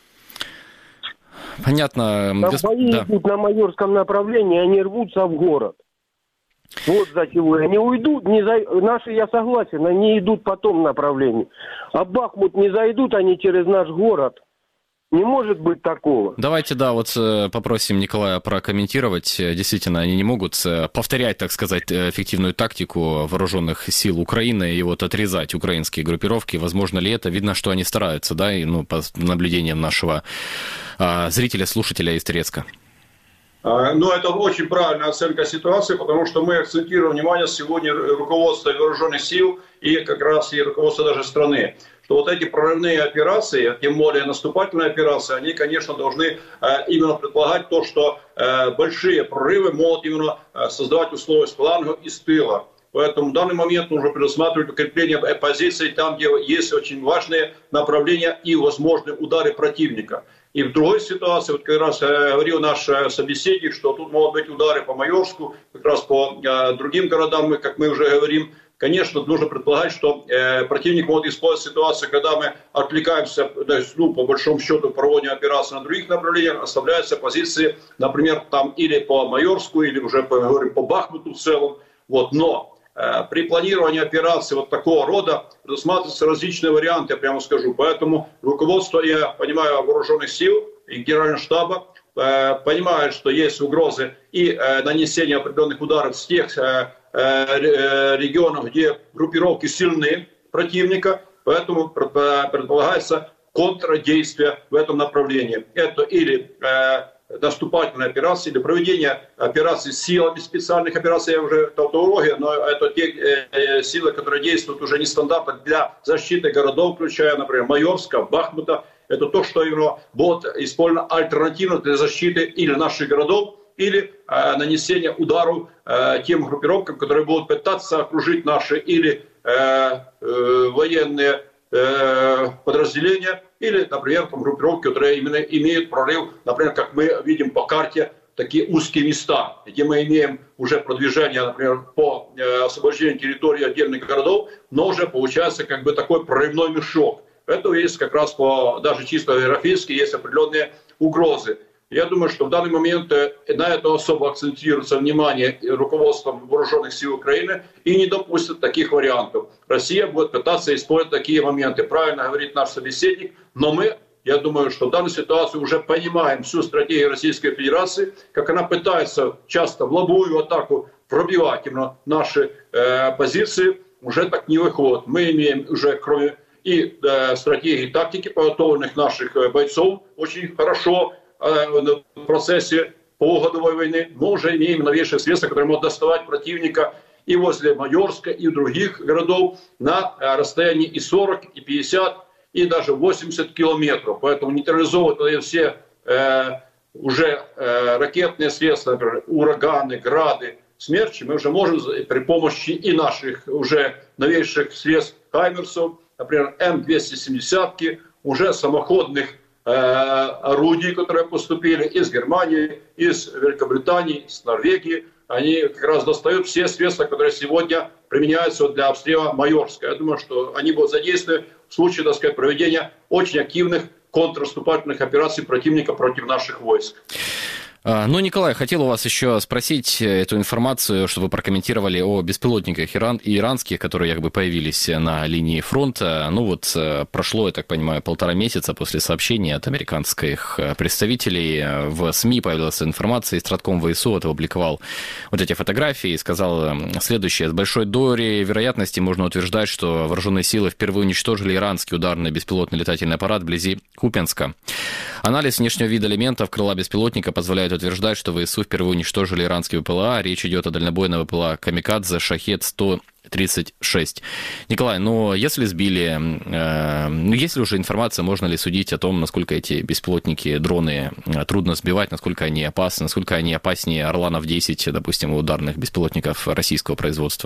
Понятно. Там Госп... бои да. идут на Майорском направлении, они рвутся в город. Вот за чего. Они уйдут, не за... наши, я согласен, они идут по тому направлению. А Бахмут не зайдут они через наш город. Не может быть такого. Давайте, да, вот попросим Николая прокомментировать. Действительно, они не могут повторять, так сказать, эффективную тактику вооруженных сил Украины и вот отрезать украинские группировки. Возможно ли это? Видно, что они стараются, да, и, ну, по наблюдениям нашего а, зрителя, слушателя из Торецка. Ну, это очень правильная оценка ситуации, потому что мы акцентируем внимание сегодня руководства вооруженных сил и как раз и руководства даже страны, что вот эти прорывные операции, тем более наступательные операции, они, конечно, должны именно предполагать то, что большие прорывы могут именно создавать условия с фланга и с тыла. Поэтому в данный момент нужно предусматривать укрепление позиций там, где есть очень важные направления и возможные удары противника. И в другой ситуации, вот как раз говорил наш собеседник, что тут могут быть удары по Майорску, как раз по другим городам, как мы уже говорим. Конечно, нужно предполагать, что противник может использовать ситуацию, когда мы отвлекаемся, то есть, ну, по большому счету, проводим операции на других направлениях, оставляются позиции, например, там или по Майорску, или уже говорим, по Бахмуту в целом. Вот. Но при планировании операций вот такого рода предусматриваются различные варианты, я прямо скажу. Поэтому руководство, я понимаю, вооруженных сил и Генерального штаба понимает, что есть угрозы и нанесения определенных ударов с тех регионов, где группировки сильны противника. Поэтому предполагается контрдействие в этом направлении. Это или наступательные операции, или проведение операций силами специальных операций, я уже тавтология, но это те э, силы, которые действуют уже нестандартно для защиты городов, включая, например, Майорска, Бахмута. Это то, что именно будет использовано альтернативно для защиты или наших городов, или э, нанесения ударов э, тем группировкам, которые будут пытаться окружить наши или э, э, военные э, подразделения, или, например, там, группировки, которые именно имеют прорыв, например, как мы видим по карте, такие узкие места, где мы имеем уже продвижение, например, по э, освобождению территории отдельных городов, но уже получается как бы такой прорывной мешок. Это есть как раз по, даже чисто географически, есть определенные угрозы. Я думаю, что в данный момент на это особо акцентируется внимание руководством вооруженных сил Украины и не допустит таких вариантов. Россия будет пытаться использовать такие моменты. Правильно говорит наш собеседник, но мы, я думаю, что в данной ситуации уже понимаем всю стратегию Российской Федерации, как она пытается часто в лобовую атаку пробивать именно наши э, позиции, уже так не выходит. Мы имеем уже, кроме и э, стратегии и тактики подготовленных наших э, бойцов, очень хорошо в процессе полугодовой войны, мы уже имеем новейшие средства, которые могут доставать противника и возле Майорска, и других городов на расстоянии и сорок, и пятьдесят, и даже восемьдесят километров. Поэтому нейтрализовывать все э, уже э, ракетные средства, например, ураганы, грады, смерчи, мы уже можем при помощи и наших уже новейших средств хаймерсов, например, М двести семьдесят, уже самоходных орудий, которые поступили из Германии, из Великобритании, из Норвегии. Они как раз достают все средства, которые сегодня применяются для обстрела Майорска. Я думаю, что они будут задействованы в случае, так сказать, проведения очень активных контрнаступательных операций противника против наших войск. Ну, Николай, хотел у вас еще спросить эту информацию, чтобы вы прокомментировали о беспилотниках иран, иранских, которые якобы появились на линии фронта. Ну вот прошло, я так понимаю, полтора месяца после сообщения от американских представителей. В СМИ появилась информация, и Стратком ВСУ опубликовал вот эти фотографии и сказал следующее. С большой долей вероятности можно утверждать, что вооруженные силы впервые уничтожили иранский ударный беспилотный летательный аппарат вблизи Купянска. Анализ внешнего вида элементов крыла беспилотника позволяет утверждать, что ВСУ впервые уничтожили иранский ВПЛА. Речь идет о дальнобойном ВПЛА «Камикадзе» «Шахед сто тридцать шесть». Николай, ну если сбили, э, ну есть ли уже информация, можно ли судить о том, насколько эти беспилотники, дроны трудно сбивать, насколько они опасны, насколько они опаснее Орланов десять, допустим, ударных беспилотников российского производства?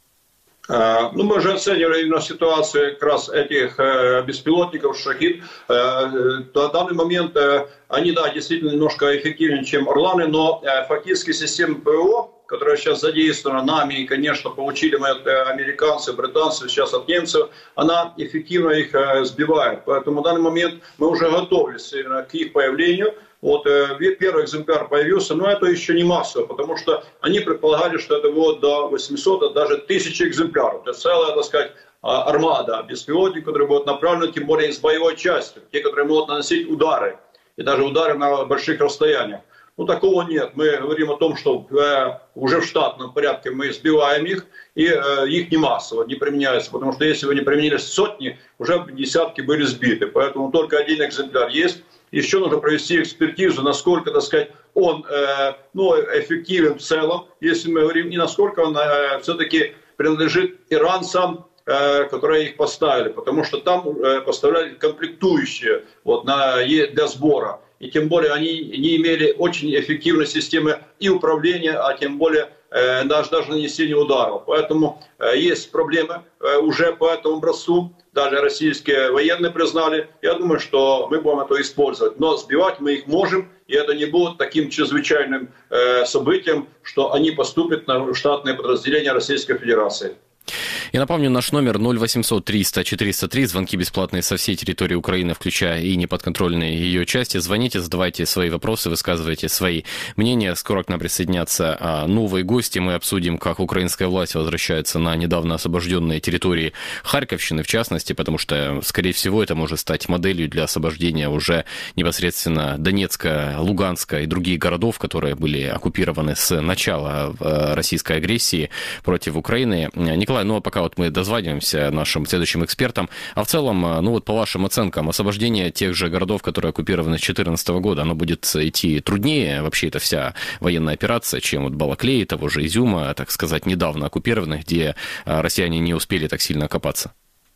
Ну, мы уже оценивали именно ситуацию как раз этих э, беспилотников «Шахид». Э, на данный момент э, они, да, действительно немножко эффективнее, чем «Орланы», но э, фактически система ПВО, которая сейчас задействована нами, и, конечно, получили мы от э, американцев, британцев, сейчас от немцев, она эффективно их э, сбивает. Поэтому в данный момент мы уже готовились именно к их появлению. Вот э, первый экземпляр появился, но это еще не массово, потому что они предполагали, что это будет до восьмисот, даже тысячи экземпляров. Это целая, так сказать, армада беспилотников, которые будут направлены, тем более с боевой частью, те, которые могут наносить удары, и даже удары на больших расстояниях. Ну, такого нет. Мы говорим о том, что э, уже в штатном порядке мы сбиваем их, и э, их не массово, не применяются, потому что если вы не применили сотни, уже десятки были сбиты, поэтому только один экземпляр есть. Еще нужно провести экспертизу, насколько, так сказать, он э, ну, эффективен в целом, если мы говорим, и насколько он э, все-таки принадлежит иранцам, э, которые их поставили, потому что там э, поставляли комплектующие вот, на, для сбора. И тем более они не имели очень эффективной системы и управления, а тем более э, даже, даже нанесения ударов. Поэтому э, есть проблемы э, уже по этому образцу. Даже российские военные признали. Я думаю, что мы будем это использовать. Но сбивать мы их можем, и это не будет таким чрезвычайным э, событием, что они поступят на штатные подразделения Российской Федерации. Я напомню, наш номер ноль восемьсот триста четыреста три, звонки бесплатные со всей территории Украины, включая и неподконтрольные ее части. Звоните, задавайте свои вопросы, высказывайте свои мнения. Скоро к нам присоединятся новые гости. Мы обсудим, как украинская власть возвращается на недавно освобожденные территории Харьковщины, в частности, потому что, скорее всего, это может стать моделью для освобождения уже непосредственно Донецка, Луганска и других городов, которые были оккупированы с начала российской агрессии против Украины. Николай, ну а пока вот мы дозваниваемся нашим следующим экспертам, а в целом, ну вот по вашим оценкам, освобождение тех же городов, которые оккупированы с две тысячи четырнадцатого года, оно будет идти труднее, вообще это вся военная операция, чем вот Балаклеи, того же Изюма, так сказать, недавно оккупированных, где россияне не успели так сильно окопаться?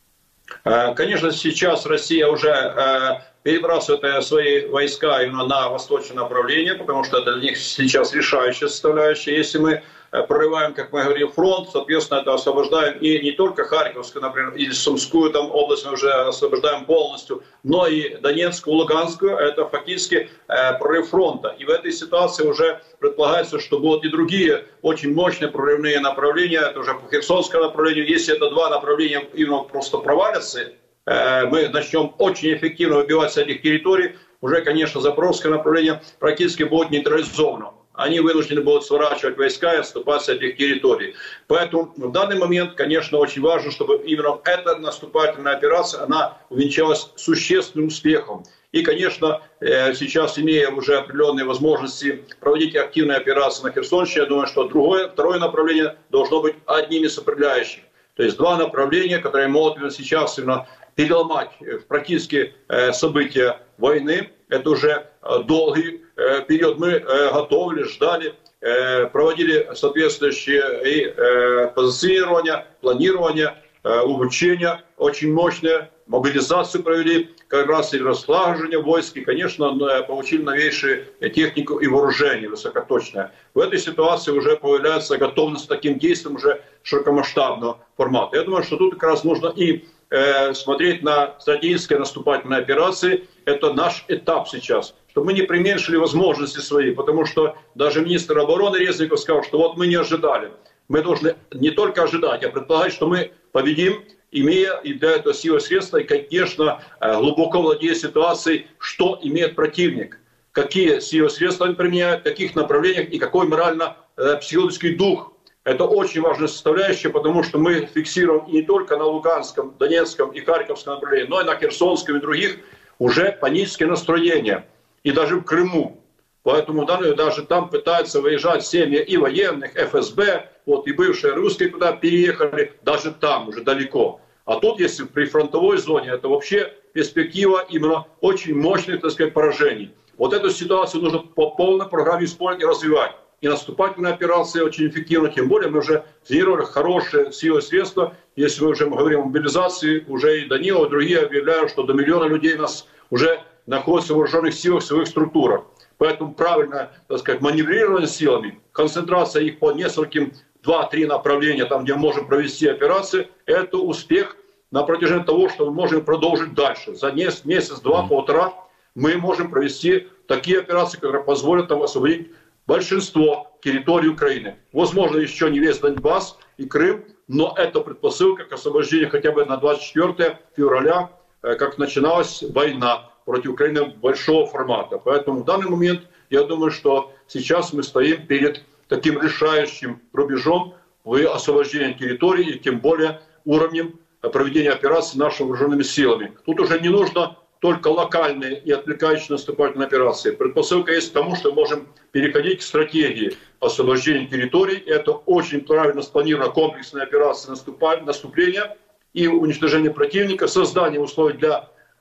Конечно, сейчас Россия уже перебрасывает свои войска именно на восточное направление, потому что это для них сейчас решающая составляющая. Если мы прорываем, как мы говорим, фронт, соответственно, это освобождаем и не только Харьковскую, например, или Сумскую там область мы уже освобождаем полностью, но и Донецкую, Луганскую, это фактически э, прорыв фронта. И в этой ситуации уже предполагается, что будут и другие очень мощные прорывные направления, это уже по Херсонскому направлению. Если это два направления именно просто провалятся, э, мы начнем очень эффективно выбивать с этих территорий, уже, конечно, Запорожское направление практически будет нейтрализовано. Они вынуждены будут сворачивать войска и отступать с этих территорий. Поэтому в данный момент, конечно, очень важно, чтобы именно эта наступательная операция, она увенчалась существенным успехом. И, конечно, сейчас, имея уже определенные возможности проводить активные операции на Херсонщине, я думаю, что другое, второе направление должно быть одним из определяющих. То есть два направления, которые могут сейчас именно переломать практически события войны. Это уже долгий период. Мы готовили, ждали, проводили соответствующие и позиционирование, планирование, обучение очень мощное, мобилизацию провели, как раз и расслаживание войск, и, конечно, получили новейшую технику и вооружение высокоточное. В этой ситуации уже появляется готовность к таким действиям уже широкомасштабного формата. Я думаю, что тут как раз нужно и э, смотреть на стратегические наступательные операции. Это наш этап сейчас, чтобы мы не применьшили возможности свои, потому что даже министр обороны Резников сказал, что вот мы не ожидали. Мы должны не только ожидать, а предполагать, что мы победим, имея и для этого силы средства, и, конечно, глубоко владея ситуацией, что имеет противник, какие силы средства он применяет, в каких направлениях и какой морально-психологический дух. Это очень важная составляющая, потому что мы фиксируем не только на Луганском, Донецком и Харьковском направлении, но и на Херсонском и других уже панические настроения. И даже в Крыму. Поэтому даже там пытаются выезжать семьи и военных, эф эс бэ, вот, и бывшие русские туда переехали, даже там, уже далеко. А тут, если при фронтовой зоне, это вообще перспектива именно очень мощных, так сказать, поражений. Вот эту ситуацию нужно по полной программе использовать и развивать. И наступательная операция очень эффективна, тем более мы уже тренировали хорошие силы и средства. Если мы уже говорим о мобилизации, уже и Данилов, и другие объявляют, что до миллиона людей у нас уже находятся в вооруженных силах, в своих структурах. Поэтому правильное, так сказать, маневрирование силами, концентрация их по нескольким, два-три направления, там, где мы можем провести операции, это успех на протяжении того, что мы можем продолжить дальше. За месяц, два, полтора мы можем провести такие операции, которые позволят нам освободить большинство территорий Украины. Возможно, еще не весь Донбасс и Крым, но это предпосылка к освобождению хотя бы на двадцать четвёртое февраля, как начиналась война против Украины большого формата. Поэтому в данный момент я думаю, что сейчас мы стоим перед таким решающим рубежом в освобождении территории и тем более уровнем проведения операций нашими вооруженными силами. Тут уже не нужно только локальные и отвлекающие наступательные операции. Предпосылка есть к тому, что мы можем переходить к стратегии освобождения территорий. Это очень правильно спланирована комплексная операция наступления и уничтожения противника, создание условий для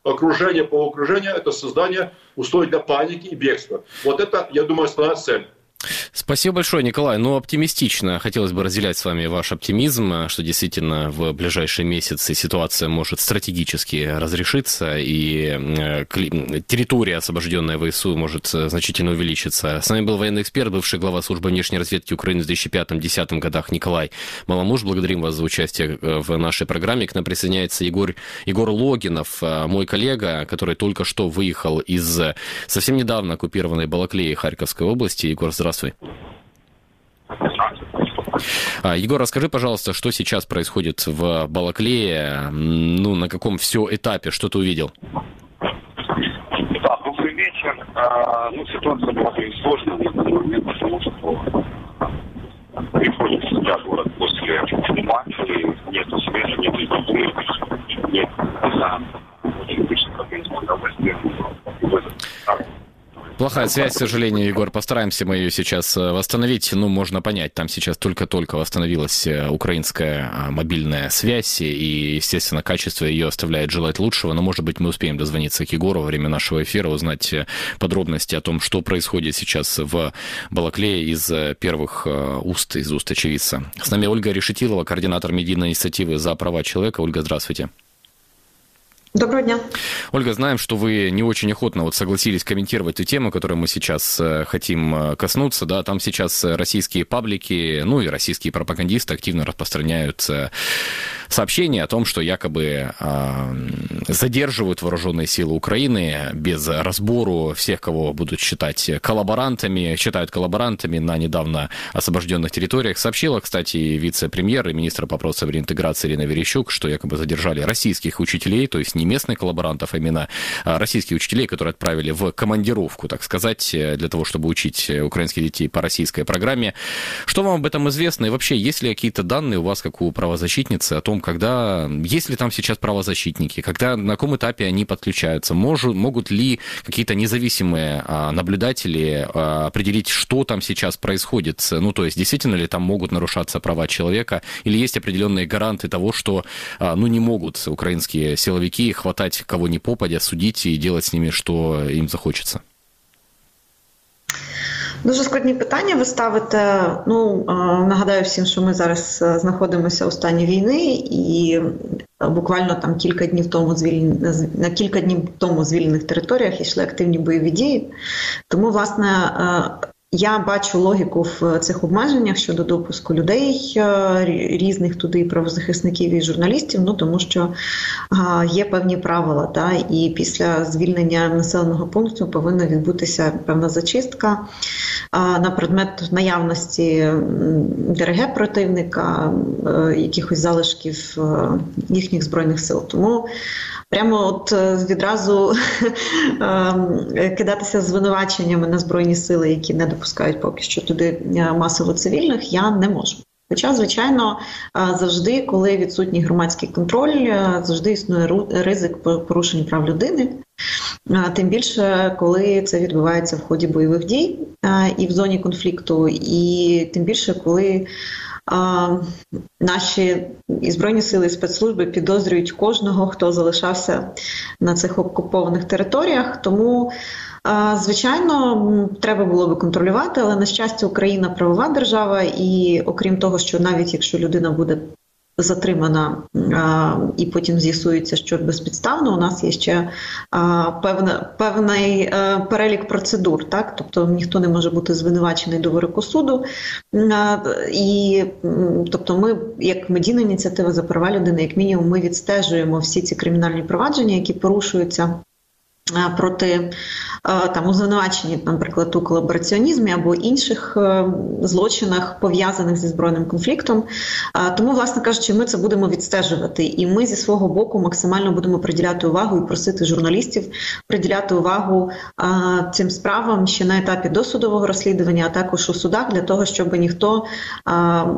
окружение по окружению, это создание условий для паники и бегства. Вот это, я думаю, основная цель. Спасибо большое, Николай. Ну, оптимистично. Хотелось бы разделять с вами ваш оптимизм, что действительно в ближайшие месяцы ситуация может стратегически разрешиться, и территория, освобожденная ВСУ, может значительно увеличиться. С нами был военный эксперт, бывший глава службы внешней разведки Украины в две тысячи пятом — две тысячи десятом годах Николай Маламуш. Благодарим вас за участие в нашей программе. К нам присоединяется Егор, Егор Логинов, мой коллега, который только что выехал из совсем недавно оккупированной Балаклеи Харьковской области. Егор, здравствуйте. Здравствуй. Егор, расскажи, пожалуйста, что сейчас происходит в Балаклее, ну, на каком все этапе, что ты увидел? Да, добрый вечер. А, ну, ситуация была очень сложная на данный момент, потому что приходит в себя город после матча, нету света, нету воды, нет очень быстро организма удовольствия. Плохая связь, к сожалению, Егор. Постараемся мы ее сейчас восстановить. Ну, можно понять, там сейчас только-только восстановилась украинская мобильная связь, и, естественно, качество ее оставляет желать лучшего. Но, может быть, мы успеем дозвониться к Егору во время нашего эфира, узнать подробности о том, что происходит сейчас в Балаклее из первых уст, из уст очевидца. С нами Ольга Решетилова, координатор медийной инициативы «За права человека». Ольга, здравствуйте. Доброго дня. Ольга, знаем, что вы не очень охотно вот согласились комментировать эту тему, которую мы сейчас хотим коснуться. Да, там сейчас российские паблики, ну и российские пропагандисты активно распространяют сообщения о том, что якобы э, задерживают вооруженные силы Украины без разбору всех, кого будут считать коллаборантами, считают коллаборантами на недавно освобожденных территориях. Сообщила, кстати, вице-премьер и министр по вопросам реинтеграции Ирина Верещук, что якобы задержали российских учителей, то есть не местных коллаборантов, а именно российских учителей, которые отправили в командировку, так сказать, для того, чтобы учить украинских детей по российской программе. Что вам об этом известно? И вообще, есть ли какие-то данные у вас, как у правозащитницы, о том, когда, есть ли там сейчас правозащитники, когда, на каком этапе они подключаются, может, могут ли какие-то независимые а, наблюдатели а, определить, что там сейчас происходит, ну, то есть, действительно ли там могут нарушаться права человека, или есть определенные гаранты того, что, а, ну, не могут украинские силовики хватать кого ни попадя, судить и делать с ними, что им захочется? Дуже складні питання ви ставите. Ну, нагадаю всім, що ми зараз знаходимося у стані війни, і буквально там кілька днів тому звільнені, на кілька днів тому звільнених територіях йшли активні бойові дії. Тому, власне, я бачу логіку в цих обмеженнях щодо допуску людей різних туди, і правозахисників, і журналістів, ну, тому що є певні правила, та, і після звільнення населеного пункту повинна відбутися певна зачистка на предмет наявності ДРГ противника, якихось залишків їхніх збройних сил. Тому прямо от відразу кидатися звинуваченнями на збройні сили, які не допускають поки що туди масово цивільних, я не можу. Хоча, звичайно, завжди, коли відсутній громадський контроль, завжди існує ризик порушень прав людини. Тим більше, коли це відбувається в ході бойових дій і в зоні конфлікту, і тим більше, коли а, наші і Збройні сили, і спецслужби підозрюють кожного, хто залишався на цих окупованих територіях. Тому, а, звичайно, треба було би контролювати, але, на щастя, Україна правова держава, і окрім того, що навіть якщо людина буде затримана а, і потім з'ясується, що безпідставно, у нас є ще а, певна, певний а, перелік процедур, так? Тобто ніхто не може бути звинувачений до вироку суду. А, і, тобто ми, як медійна ініціатива за права людини, як мінімум, ми відстежуємо всі ці кримінальні провадження, які порушуються проти там у звинуваченні, наприклад, у колабораціонізмі або інших злочинах, пов'язаних зі збройним конфліктом. Тому, власне кажучи, ми це будемо відстежувати. І ми зі свого боку максимально будемо приділяти увагу і просити журналістів приділяти увагу цим справам ще на етапі досудового розслідування, а також у судах, для того, щоб ніхто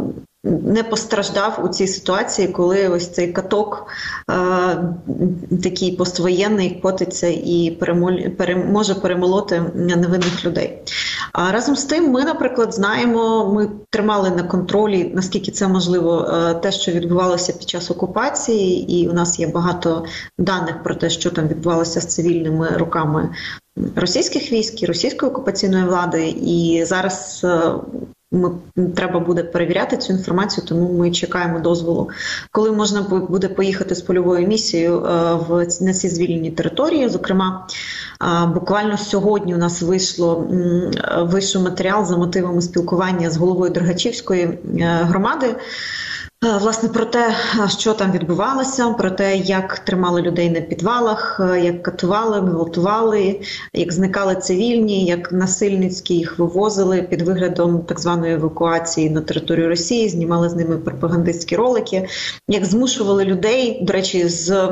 не постраждав у цій ситуації, коли ось цей каток е, такий поствоєнний котиться і перемоль, пере, може перемолоти невинних людей. А разом з тим ми, наприклад, знаємо, ми тримали на контролі, наскільки це можливо, е, те, що відбувалося під час окупації, і у нас є багато даних про те, що там відбувалося з цивільними руками російських військ і російської окупаційної влади, і зараз е, Ми, треба буде перевіряти цю інформацію, тому ми чекаємо дозволу, коли можна буде поїхати з польовою місією в, на ці звільнені території. Зокрема, буквально сьогодні у нас вийшло, вийшов матеріал за мотивами спілкування з головою Дергачівської громади, власне, про те, що там відбувалося, про те, як тримали людей на підвалах, як катували, гвалтували, як зникали цивільні, як насильницьки їх вивозили під виглядом так званої евакуації на територію Росії, знімали з ними пропагандистські ролики, як змушували людей, до речі, з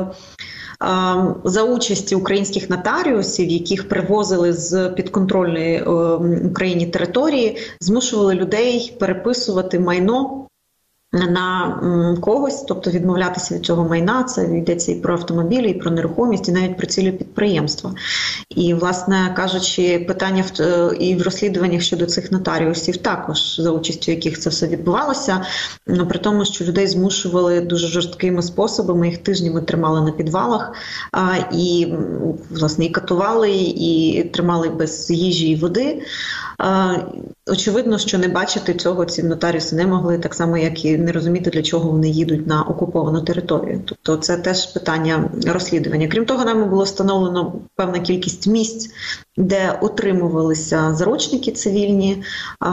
за участі українських нотаріусів, яких привозили з підконтрольної Україні території, змушували людей переписувати майно на когось, тобто відмовлятися від цього майна. Це йдеться і про автомобілі, і про нерухомість, і навіть про цілі підприємства. І, власне кажучи, питання в, і в розслідуваннях щодо цих нотаріусів також, за участю яких це все відбувалося, при тому, що людей змушували дуже жорсткими способами, їх тижнями тримали на підвалах, і, власне, і катували, і тримали без їжі і води. Очевидно, що не бачити цього ці нотаріуси не могли, так само, як і не розуміти, для чого вони їдуть на окуповану територію. Тобто це теж питання розслідування. Крім того, нами було встановлено певна кількість місць, де утримувалися заручники цивільні,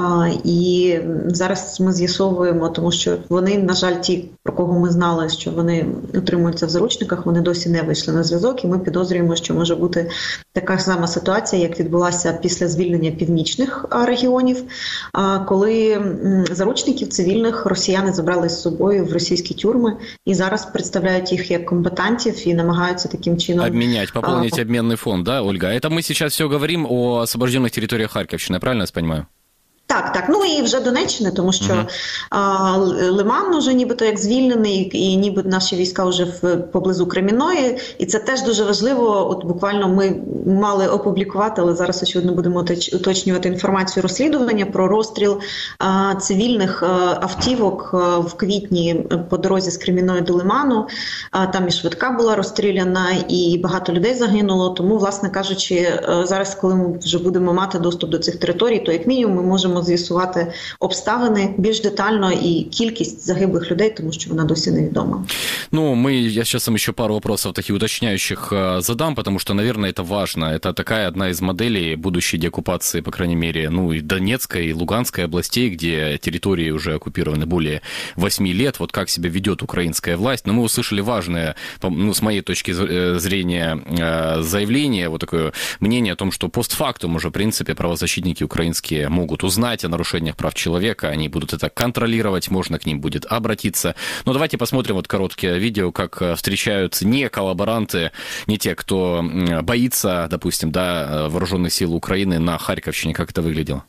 і зараз ми з'ясовуємо, тому що вони, на жаль, ті, про кого ми знали, що вони утримуються в заручниках, вони досі не вийшли на зв'язок, і ми підозрюємо, що може бути така сама ситуація, як відбулася після звільнення північних регіонів, коли заручників цивільних росіяни забрали з собою в російські тюрми і зараз представляють їх як комбатантів і намагаються таким чином... Обменять, пополнить а, обменный фонд, да, Ольга? Это мы сейчас все говорим о освобожденных территориях Харьковщины, я правильно понимаю? Так, так. Ну і вже Донеччини, тому що uh-huh. а, Лиман вже нібито як звільнений, і ніби наші війська вже в, поблизу Кремінної. І це теж дуже важливо. От буквально ми мали опублікувати, але зараз, очевидно, будемо уточнювати інформацію розслідування про розстріл а, цивільних а, автівок а, в квітні по дорозі з Кремінної до Лиману. А, там і швидка була розстріляна, і багато людей загинуло. Тому, власне кажучи, зараз, коли ми вже будемо мати доступ до цих територій, то як мінімум ми можемо з'ясувати обставини більш детально и кількість загиблых людей, тому что вона досі невідома. Ну, мы, я сейчас вам еще пару вопросов таких уточняющих задам, потому что, наверное, это важно. Это такая одна из моделей будущей деоккупации, по крайней мере, ну, и Донецкой, и Луганской областей, где территории уже оккупированы более восьми лет. Вот как себя ведет украинская власть. Но мы услышали важное, ну, с моей точки зрения, заявление, вот такое мнение о том, что постфактум уже, в принципе, правозащитники украинские могут узнать о нарушениях прав человека, они будут это контролировать, можно к ним будет обратиться. Но давайте посмотрим вот короткое видео, как встречаются не коллаборанты, не те, кто боится, допустим, да, вооруженных сил Украины на Харьковщине, как это выглядело.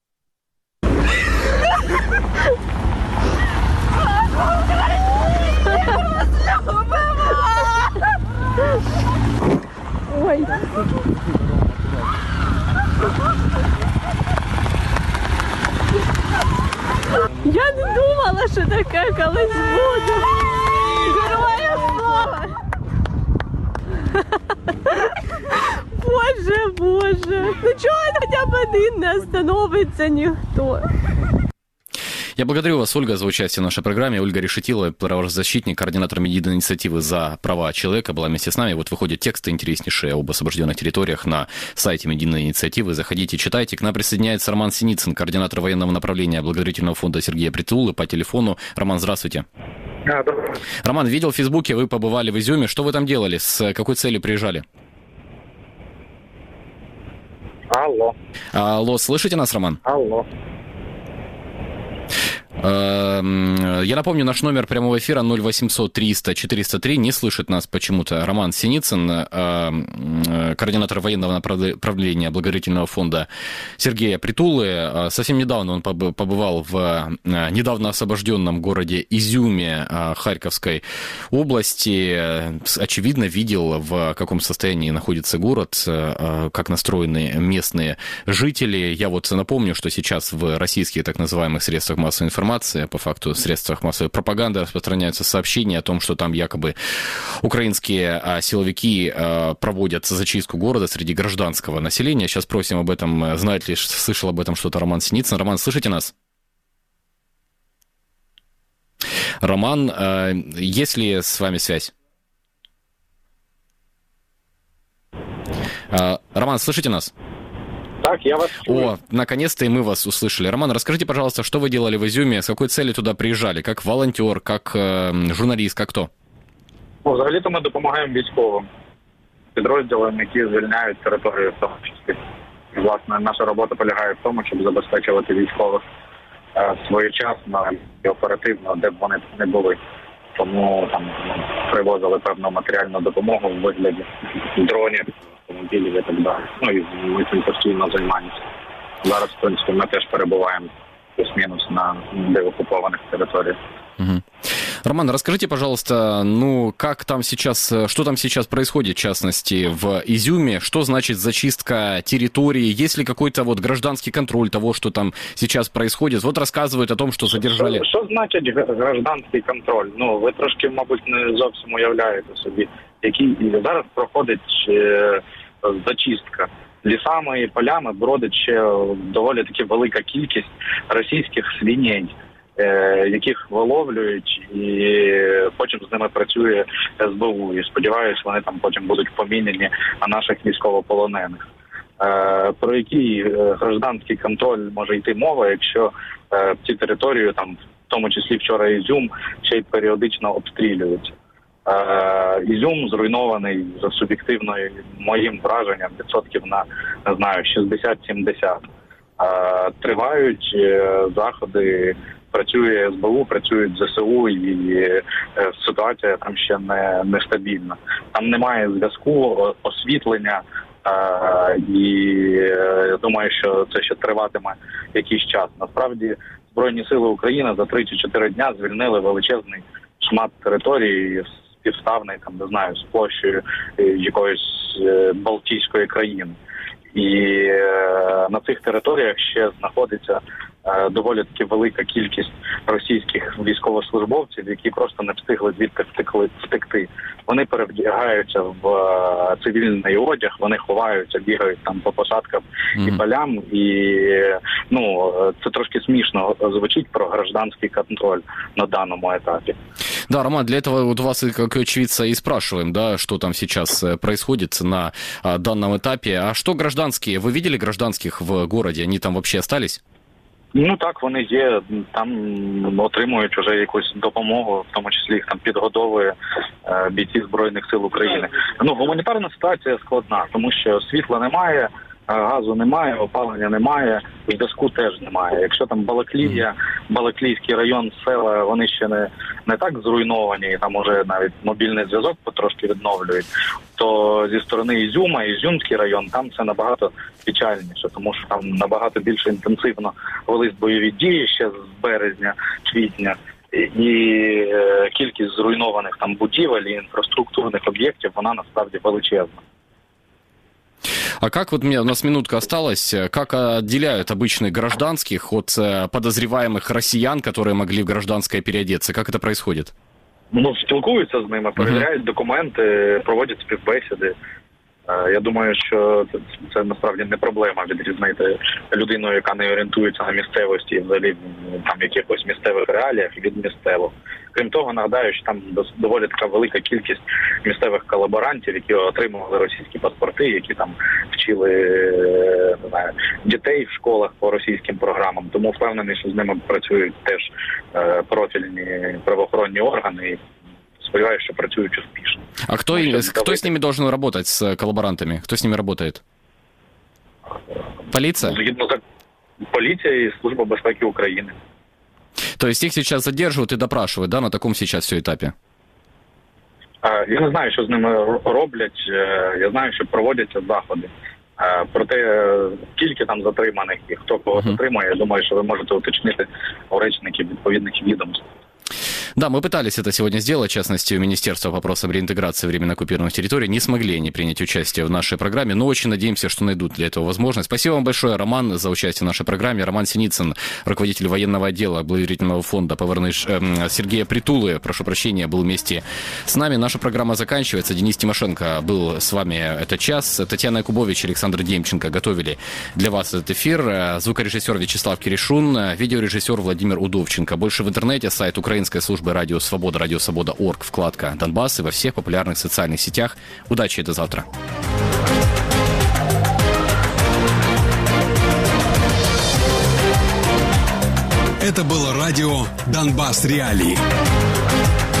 Ой. Я не думала, що таке колись буде. Героя слава. Боже, боже. Ну чого хоча б один не остановиться ніхто? Я благодарю вас, Ольга, за участие в нашей программе. Ольга Решетилова, правозащитник, координатор медийной инициативы «За права человека», была вместе с нами. Вот выходят тексты интереснейшие об освобожденных территориях на сайте медийной инициативы. Заходите, читайте. К нам присоединяется Роман Синицын, координатор военного направления благотворительного фонда Сергея Притулы по телефону. Роман, здравствуйте. А, добрый. Роман, видел в Фейсбуке, вы побывали в Изюме. Что вы там делали? С какой целью приезжали? Алло. Алло, слышите нас, Роман? Алло. Я напомню, наш номер прямого эфира ноль восемьсот триста четыреста три. Не слышит нас почему-то Роман Синицын, координатор военного направления благотворительного фонда Сергея Притулы. Совсем недавно он побывал в недавно освобожденном городе Изюме Харьковской области. Очевидно, видел, в каком состоянии находится город, как настроены местные жители. Я вот напомню, что сейчас в российских так называемых средствах массовой информации, по факту в средствах массовой пропаганды, распространяются сообщения о том, что там якобы украинские силовики проводят зачистку города среди гражданского населения. Сейчас спросим об этом, знает ли, слышал об этом что-то Роман Синицын. Роман, слышите нас? Роман, есть ли с вами связь? Роман, слышите нас? Так, я вас слышу. О, наконец-то и мы вас услышали. Роман, расскажите, пожалуйста, что вы делали в Изюме, с какой целью туда приїжджали? Как волонтер, как э, журналіст, как хто? Ну, взагалі-то ми допомагаємо військовим підрозділам, які звільняють територію в тому числі. І, власне, наша робота полягає в тому, щоб забезпечувати військових е, своєчасно і оперативно, де б вони не були. Тому там привозили певну матеріальну допомогу в вигляді дронів, автомобілів і так далі. Ну і ми цим постійно займаємося. Зараз, в принципі, ми теж перебуваємо плюс-мінус на деокупованих територіях. Угу. Роман, расскажите, пожалуйста, ну как там сейчас, что там сейчас происходит, в частности, в Изюме? Что значит зачистка территории? Есть ли какой-то вот гражданский контроль того, что там сейчас происходит? Вот рассказывают о том, что задержали... Що, що значить гражданський контроль? Ну, ви трошки, мабуть, не зовсім уявляєте собі, який зараз проходить е, зачистка. Лісами і полями бродить ще доволі таки велика кількість російських свиней, яких виловлюють, і потім з ними працює ес бе у. І сподіваюся, вони там потім будуть помінені на наших військовополонених. Про який гражданський контроль може йти мова, якщо ці території, там, в тому числі вчора Ізюм, ще й періодично обстрілюють. Ізюм зруйнований за суб'єктивною моїм враженням відсотків на, не знаю, шістдесят-сімдесят. Тривають заходи, працює ес бе у, працюють зе се у, і ситуація там ще не нестабільна. Там немає зв'язку, освітлення, і я думаю, що це ще триватиме якийсь час. Насправді, Збройні сили України за три чи чотири дня звільнили величезний шмат території, співставний, там, не знаю, з площею якоїсь Балтійської країни. І на цих територіях ще знаходиться доволі таки велика кількість російських військовослужбовців, які просто не встигли звідти втекли, втекти. Вони перевдягаються в цивільний одяг, вони ховаються, бігають там по посадкам mm-hmm. і полям. І ну, це трошки смішно звучить про гражданский контроль на данном этапе. Да, Роман, для этого вот вас, как очевидца, и спрашиваем, да, что там сейчас происходит на а, данном этапе. А что гражданские? Вы видели гражданских в городе? Они там вообще остались? Ну так, вони є, там отримують вже якусь допомогу, в тому числі їх там підгодовує е, бійці Збройних сил України. Ну, гуманітарна ситуація складна, тому що світла немає, газу немає, опалення немає, зв'язку теж немає. Якщо там Балаклія, Балаклійський район, села, вони ще не, не так зруйновані, там уже навіть мобільний зв'язок потрошки відновлюють, то зі сторони Ізюма, Ізюмський район, там це набагато печальніше, тому що там набагато більше інтенсивно велись бойові дії ще з березня, квітня. І е, кількість зруйнованих там будівель і інфраструктурних об'єктів, вона насправді величезна. А как, вот у нас минутка осталась, как отделяют обычных гражданских от подозреваемых россиян, которые могли в гражданское переодеться? Как это происходит? Ну, спілкуються з ними, перевіряють uh-huh. документи, проводять співбесіди. Я думаю, що це, це насправді не проблема відрізнити людину, яка не орієнтується на місцевості, взагалі там якихось місцевих реаліях від місцевих. Крім того, нагадаю, що там доволі така велика кількість місцевих колаборантів, які отримували російські паспорти, які там вчили, не знаю, дітей в школах по російським програмам. Тому впевнений, що з ними працюють теж профільні правоохоронні органи. Сподіваюся, що працюють успішно. А кто, кто с ними должен работать, с коллаборантами? Кто с ними работает? Полиция? Згідно так, поліція і Служба безпеки України. То есть их сейчас задерживают и допрашивают, да, на таком сейчас все етапі? Я не знаю, що з ними роблять, я знаю, що проводяться заходи. Проте, скільки там затриманих і хто кого uh-huh. затримує, я думаю, що ви можете уточнити у речників відповідних відомств. Да, мы пытались это сегодня сделать, в частности, у Министерства по вопросам реинтеграции временно оккупированных территорий. Не смогли они принять участие в нашей программе, но очень надеемся, что найдут для этого возможность. Спасибо вам большое, Роман, за участие в нашей программе. Роман Синицын, руководитель военного отдела благотворительного фонда Повернеш э, Сергея Притулы, прошу прощения, был вместе с нами. Наша программа заканчивается. Денис Тимошенко был с вами этот час. Татьяна Якубович, Александр Демченко готовили для вас этот эфир. Звукорежиссер Вячеслав Киришун, видеорежиссер Владимир Удовченко. Больше в интернете, сайт Украинской службы Радио Свобода, Радио Свобода точка орг, вкладка Донбасс и во всех популярных социальных сетях. Удачи и до завтра. Это было радио «Донбасс Реалии».